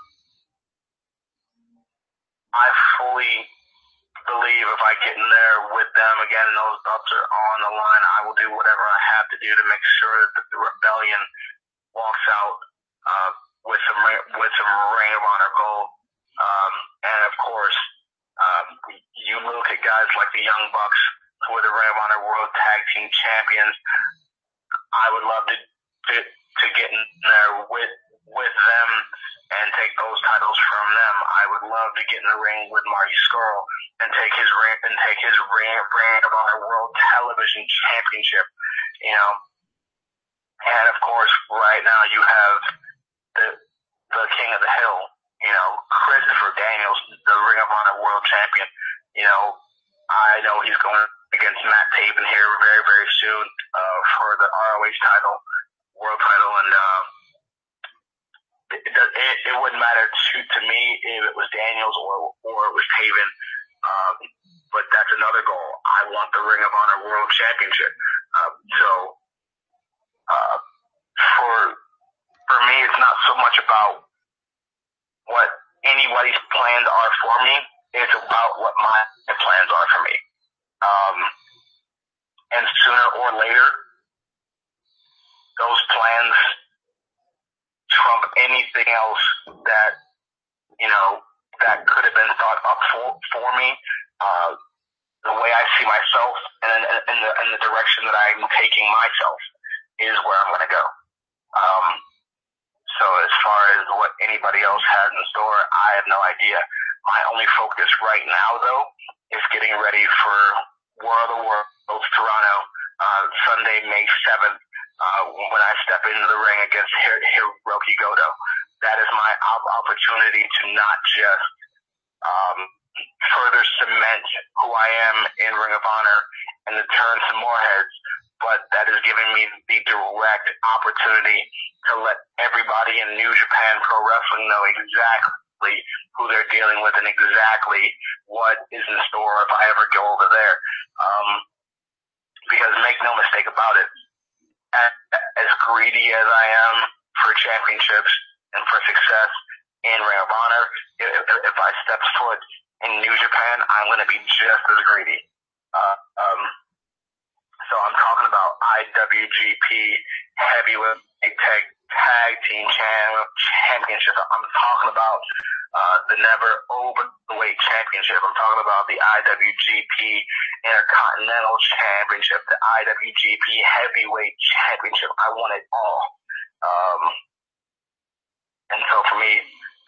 S2: I fully believe if I get in there with them again and those belts are on the line, I will do whatever I have to do to make sure that the Rebellion walks out with some Ring of Honor gold. And of course, you look at guys like the Young Bucks, who are the Ring of Honor World Tag Team Champions. I would love to get in there with them and take those titles from them. I would love to get in the ring with Marty Scurll and take his Ring of Honor World Television Championship. And of course, right now you have the King of the Hill, Christopher Daniels, the Ring of Honor World Champion. I know he's going against Matt Taven here very, very soon for the ROH title, world title, and it wouldn't matter to me if it was Daniels or it was Taven. But that's another goal. I want the Ring of Honor World Championship. For me, it's not so much about what anybody's plans are for me. It's about what my plans are for me. And sooner or later, those plans trump anything else that, that could have been thought up for me. The way I see myself and the direction that I'm taking myself is where I'm going to go. So as far as what anybody else has in store, I have no idea. My only focus right now, though, is getting ready for War of the Worlds Toronto, Sunday, May 7th, when I step into the ring against Hiroki Goto. That is my opportunity to not just further cement who I am in Ring of Honor and to turn some more heads, but that is giving me the direct opportunity to let everybody in New Japan Pro Wrestling know exactly who they're dealing with and exactly what is in store if I ever go over there. Because make no mistake about it, as greedy as I am for championships and for success in Ring of Honor, if I step foot in New Japan, I'm going to be just as greedy. So I'm talking about IWGP Heavyweight Tag Team Championship. I'm talking about the Never Openweight Championship. I'm talking about the IWGP Intercontinental Championship, the IWGP Heavyweight Championship. I want it all. And so for me,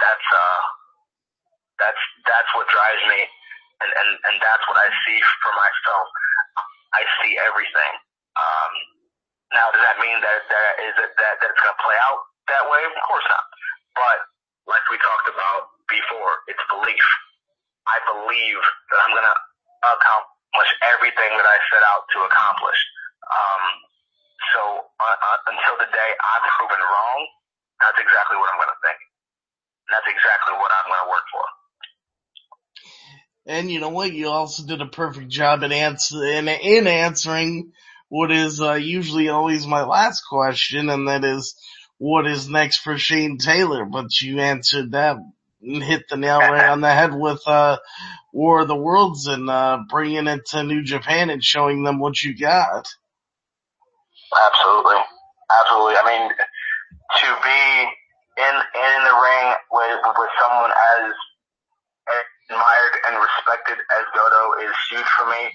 S2: that's what drives me, and that's what I see for myself. I see everything. Now, does that mean that it's going to play out that way? Of course not. But like we talked about before, it's belief. I believe that I'm going to accomplish everything that I set out to accomplish. So until the day I'm proven wrong, that's exactly what I'm going to think. And that's exactly what I'm going to work for.
S1: And you know what? You also did a perfect job in answering what is usually always my last question, and that is, what is next for Shane Taylor? But you answered that and hit the nail right on the head with War of the Worlds and bringing it to New Japan and showing them what you got.
S2: Absolutely. I mean, to be in the ring with someone as admired and respected as Goto is huge for me.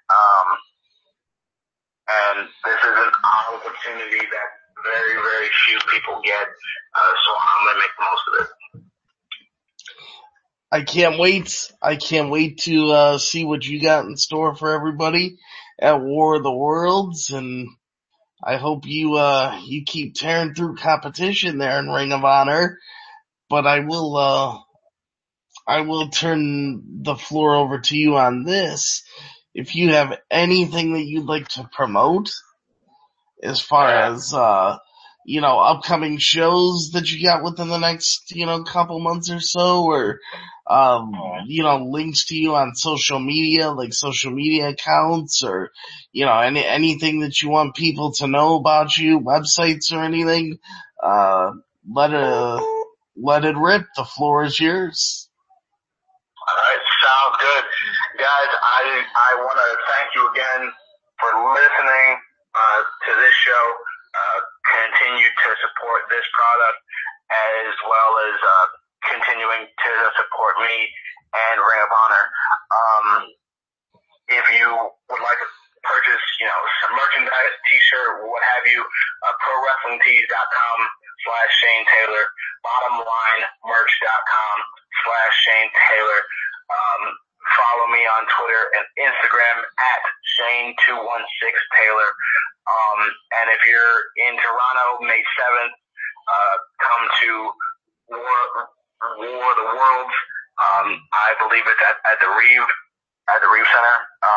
S2: And this is an opportunity that very, very few people get. So I'm going to make the most of it.
S1: I can't wait. I can't wait to see what you got in store for everybody at War of the Worlds, and I hope you keep tearing through competition there in Ring of Honor. But I will turn the floor over to you on this. If you have anything that you'd like to promote as far as upcoming shows that you got within the next, couple months or so, or links to you on social media, like social media accounts, or anything that you want people to know about you, websites or anything, let it rip. The floor is yours.
S2: All right, sounds good. Guys, I want to thank you again for listening to this show. Continue to support this product as well as continuing to support me and Ring of Honor. If you would like to purchase, some merchandise, t-shirt, what have you, ProWrestlingTees.com/Shane Taylor, BottomLineMerch.com/Shane Taylor. Follow me on Twitter and Instagram at Shane216Taylor. And if you're in Toronto, May 7th, come to War of the Worlds. I believe it's at the Reeve Center.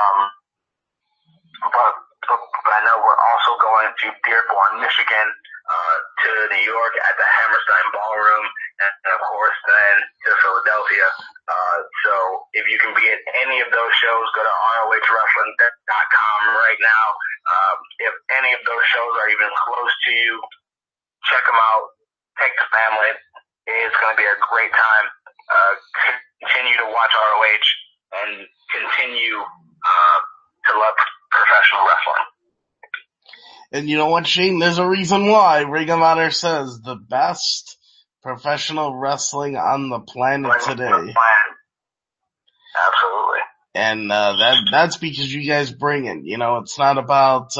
S2: But I know we're also going to Dearborn, Michigan, to New York at the Hammerstein Ballroom, and of course then to Philadelphia. So if you can be at any of those shows, go to ROHWrestling.com right now. If any of those shows are even close to you, check them out. Take the family. It's going to be a great time. Continue to watch ROH and continue to love professional wrestling.
S1: And you know what, Shane? There's a reason why Ring of Honor says the best professional wrestling on the planet today.
S2: Absolutely.
S1: And that's because you guys bring it. It's not about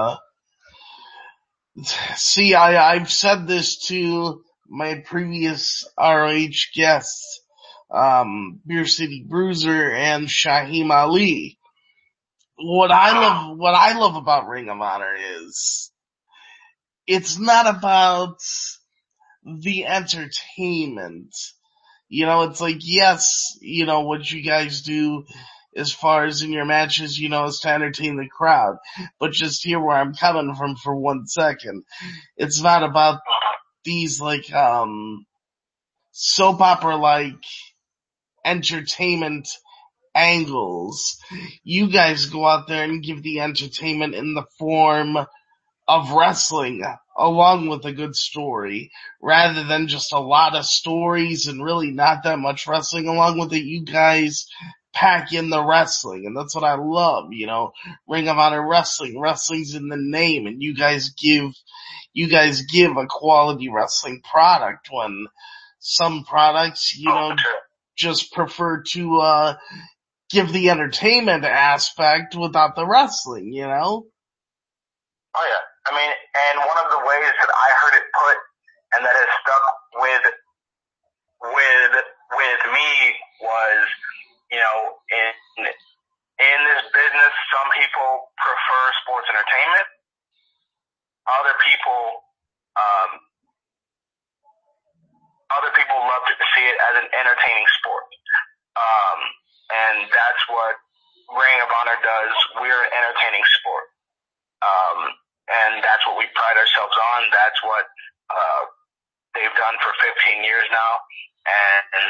S1: see, I've said this to my previous ROH guests, Beer City Bruiser and Shaheem Ali. What I love about Ring of Honor is it's not about the entertainment. It's like, yes, what you guys do as far as in your matches, is to entertain the crowd. But just hear where I'm coming from for 1 second. It's not about these soap opera like entertainment angles. You guys go out there and give the entertainment in the form of wrestling along with a good story, rather than just a lot of stories and really not that much wrestling along with it. You guys pack in the wrestling, and that's what I love, Ring of Honor wrestling. Wrestling's in the name, and you guys give a quality wrestling product when some products, just prefer to give the entertainment aspect without the wrestling,
S2: Oh yeah. I mean, and one of the ways that I heard it put and that has stuck with me was, in this business, some people prefer sports entertainment. Other people love to see it as an entertaining sport. And that's what Ring of Honor does. We're an entertaining sport. And that's what we pride ourselves on. That's what they've done for 15 years now. And,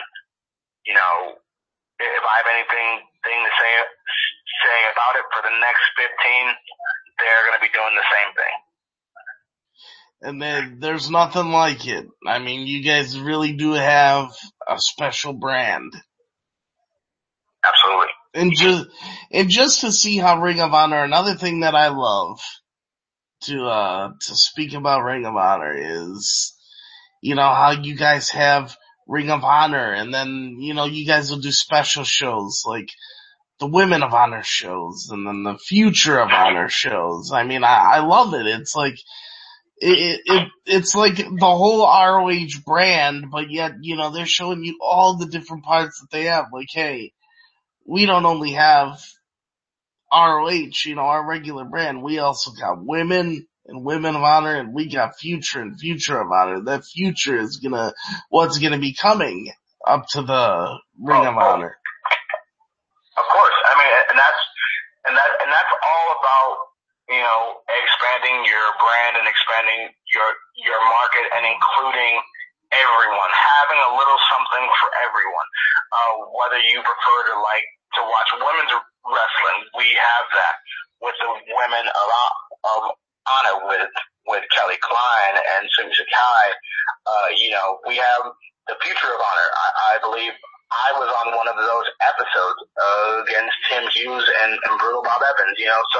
S2: if I have anything to say about it for the next 15, they're going to be doing the same thing.
S1: And there's nothing like it. I mean, you guys really do have a special brand.
S2: Absolutely.
S1: And just to see how Ring of Honor, another thing that I love to speak about Ring of Honor is you know, how you guys have Ring of Honor, and then, you know, you guys will do special shows like the Women of Honor shows, and then the Future of Honor shows. I mean, I love it. It's like, it's like the whole ROH brand, but yet, you know, they're showing you all the different parts that they have. Like, hey, we don't only have ROH, you know, our regular brand, we also got women and Women of Honor, and we got Future and Future of Honor. That Future is what's gonna be coming up to the Ring of Honor.
S2: Of course. I mean, and that's all about, you know, expanding your brand and expanding your market and including everyone, having a little something for everyone. Whether you prefer to watch women's wrestling, we have that with the Women of Honor with Kelly Klein and Sumi Sakai. You know, we have the Future of Honor. I believe I was on one of those episodes against Tim Hughes and Brutal Bob Evans, you know, so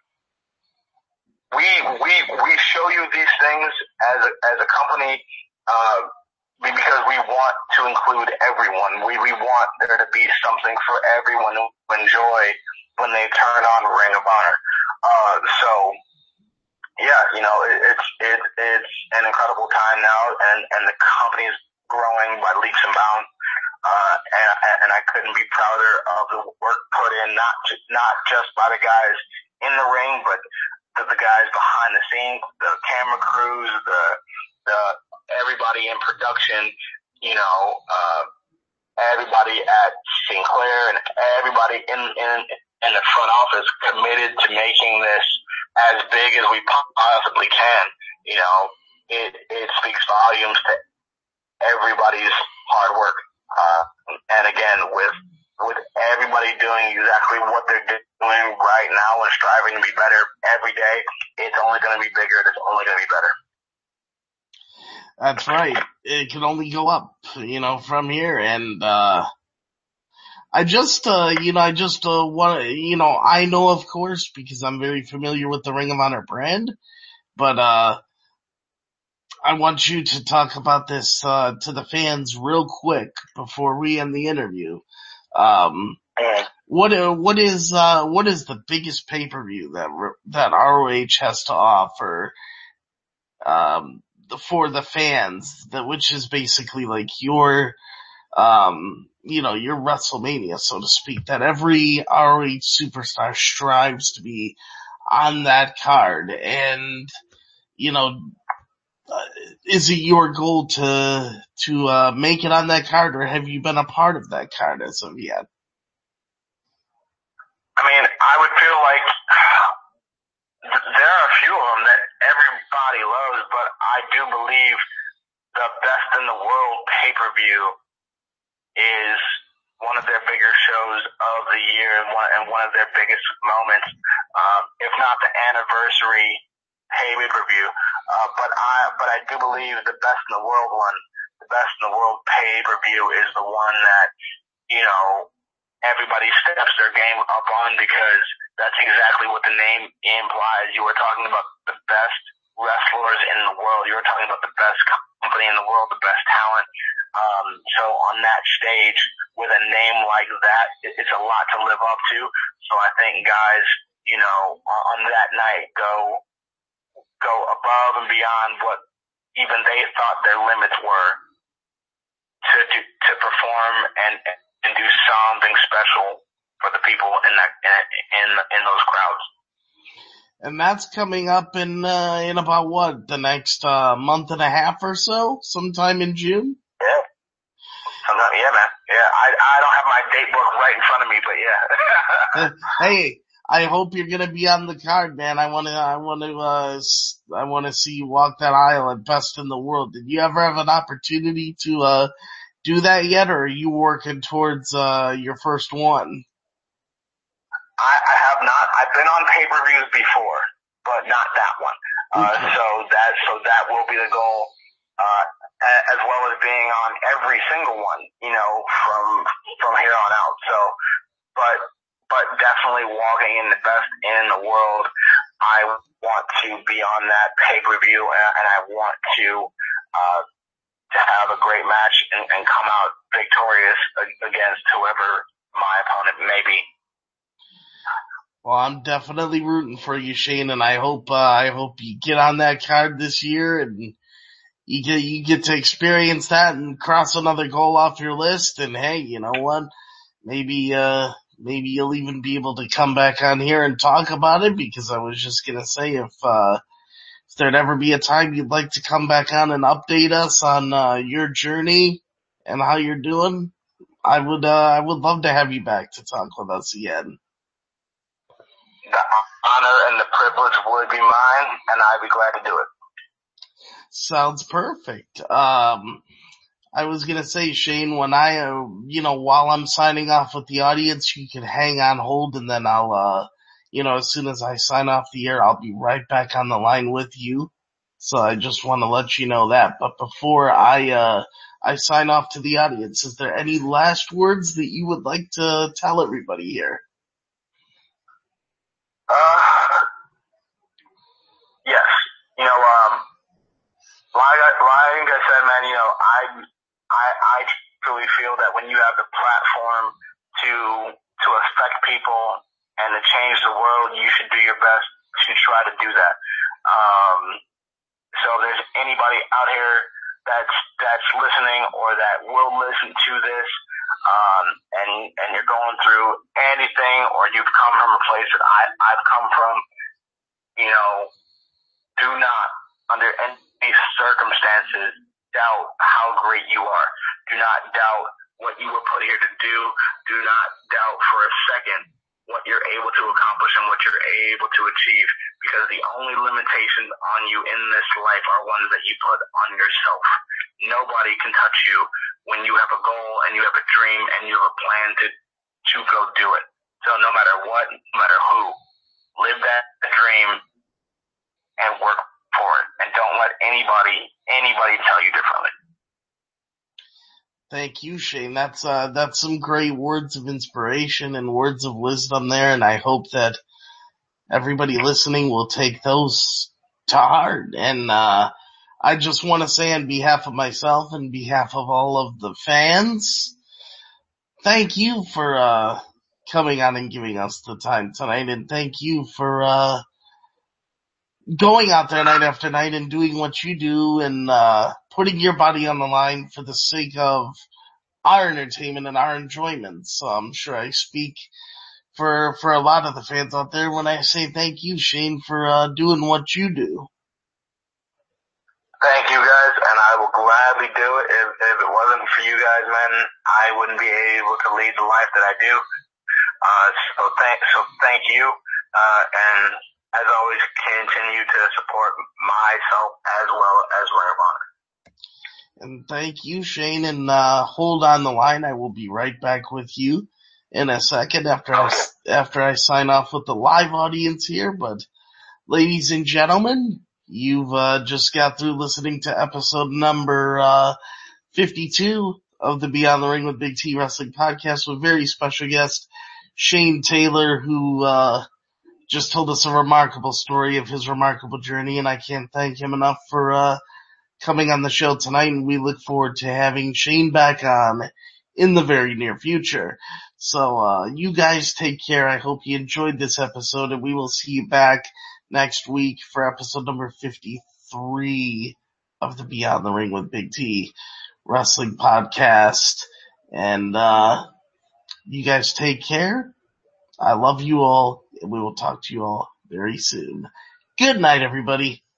S2: we show you these things as a company, because we want to include everyone. We want there to be something for everyone to enjoy when they turn on Ring of Honor. So yeah, you know, it's an incredible time now, and the company is growing by leaps and bounds. And I couldn't be prouder of the work put in, not just by the guys in the ring, but the guys behind the scenes, the camera crews, the everybody in production, you know, everybody at Sinclair and everybody in the front office committed to making this as big as we possibly can. You know, it speaks volumes to everybody's hard work. And again, with everybody doing exactly what they're doing right now and striving to be better every day, it's only going to be bigger. It's only going to be better.
S1: That's right. It can only go up, you know, from here. And, I just want, you know, I know, of course, because I'm very familiar with the Ring of Honor brand, but, I want you to talk about this, to the fans real quick before we end the interview. What is the biggest pay-per-view that ROH has to offer, for the fans, which is basically like your, you know, your WrestleMania, so to speak, that every ROH superstar strives to be on that card? And, you know, is it your goal to make it on that card, or have you been a part of that card as of yet?
S2: I mean, I would feel like there are a few of them that everybody loves, but I do believe the Best in the World pay-per-view is one of their bigger shows of the year and one of their biggest moments, if not the anniversary pay-per-view. But I do believe the Best in the World one, the Best in the World pay-per-view is the one that, you know, everybody steps their game up on, because that's exactly what the name implies. You were talking about the best wrestlers in the world. You were talking about the best company in the world, the best talent. So on that stage with a name like that, it's a lot to live up to. So I think guys, you know, on that night go above and beyond what even they thought their limits were to perform and do something special for the people in those crowds.
S1: And that's coming up in about what, the next month and a half or so, sometime in June?
S2: Yeah. Yeah, man. Yeah, I don't have my date book right in front of me, but yeah.
S1: Hey, I hope you're gonna be on the card, man. I wanna see you walk that aisle at Best in the World. Did you ever have an opportunity to do that yet, or are you working towards your first one?
S2: I have not. I've been on pay-per-views before, but not that one. Okay. So that will be the goal, as well as being on every single one, you know, from here on out. So, but definitely walking in the Best in the World, I want to be on that pay-per-view, and I want to, to have a great match and come out victorious against whoever my opponent may be.
S1: Well, I'm definitely rooting for you, Shane, and I hope you get on that card this year and you get to experience that and cross another goal off your list. And hey, you know what? Maybe you'll even be able to come back on here and talk about it, because I was just gonna say if there'd ever be a time you'd like to come back on and update us on, your journey and how you're doing, I would love to have you back to talk with us again.
S2: The honor and the privilege would be mine, and I'd be glad to do it.
S1: Sounds perfect. I was gonna say, Shane, when while I'm signing off with the audience, you can hang on hold, and then I'll, as soon as I sign off the air, I'll be right back on the line with you. So I just want to let you know that. But before I sign off to the audience, is there any last words that you would like to tell everybody here?
S2: Yes. Like I said, man, I truly feel that when you have the platform to affect people and to change the world, you should do your best to try to do that. So if there's anybody out here that's listening or that will listen to this, and you're going through anything, or you've come from a place that I've come from, do not, under any circumstances, doubt how great you are. Do not doubt what you were put here to do. Do not doubt for a second what you're able to accomplish and what you're able to achieve, because the only limitations on you in this life are ones that you put on yourself. Nobody can touch you when you have a goal and you have a dream and you have a plan to go do it. So no matter what, no matter who, live that dream and work for it, and don't let anybody tell you differently.
S1: Thank you, Shane. That's some great words of inspiration and words of wisdom there, and I hope that everybody listening will take those to heart. And I just want to say, on behalf of myself and behalf of all of the fans, thank you for coming on and giving us the time tonight, and thank you for going out there night after night and doing what you do, and putting your body on the line for the sake of our entertainment and our enjoyment. So I'm sure I speak for a lot of the fans out there when I say thank you, Shane, for doing what you do.
S2: Thank you, guys, and I will gladly do it. If it wasn't for you guys, man, I wouldn't be able to lead the life that I do. So thank you, and as always, continue to support myself as well as Ring of Honor.
S1: And thank you, Shane, and hold on the line. I will be right back with you in a second after I sign off with the live audience here. But ladies and gentlemen, you've just got through listening to episode number 52 of the Beyond the Ring with Big T Wrestling podcast with very special guest Shane Taylor, who just told us a remarkable story of his remarkable journey, and I can't thank him enough for coming on the show tonight, and we look forward to having Shane back on in the very near future. So you guys take care. I hope you enjoyed this episode, and we will see you back next week for episode number 53 of the Beyond the Ring with Big T Wrestling podcast. And you guys take care. I love you all, and we will talk to you all very soon. Good night, everybody.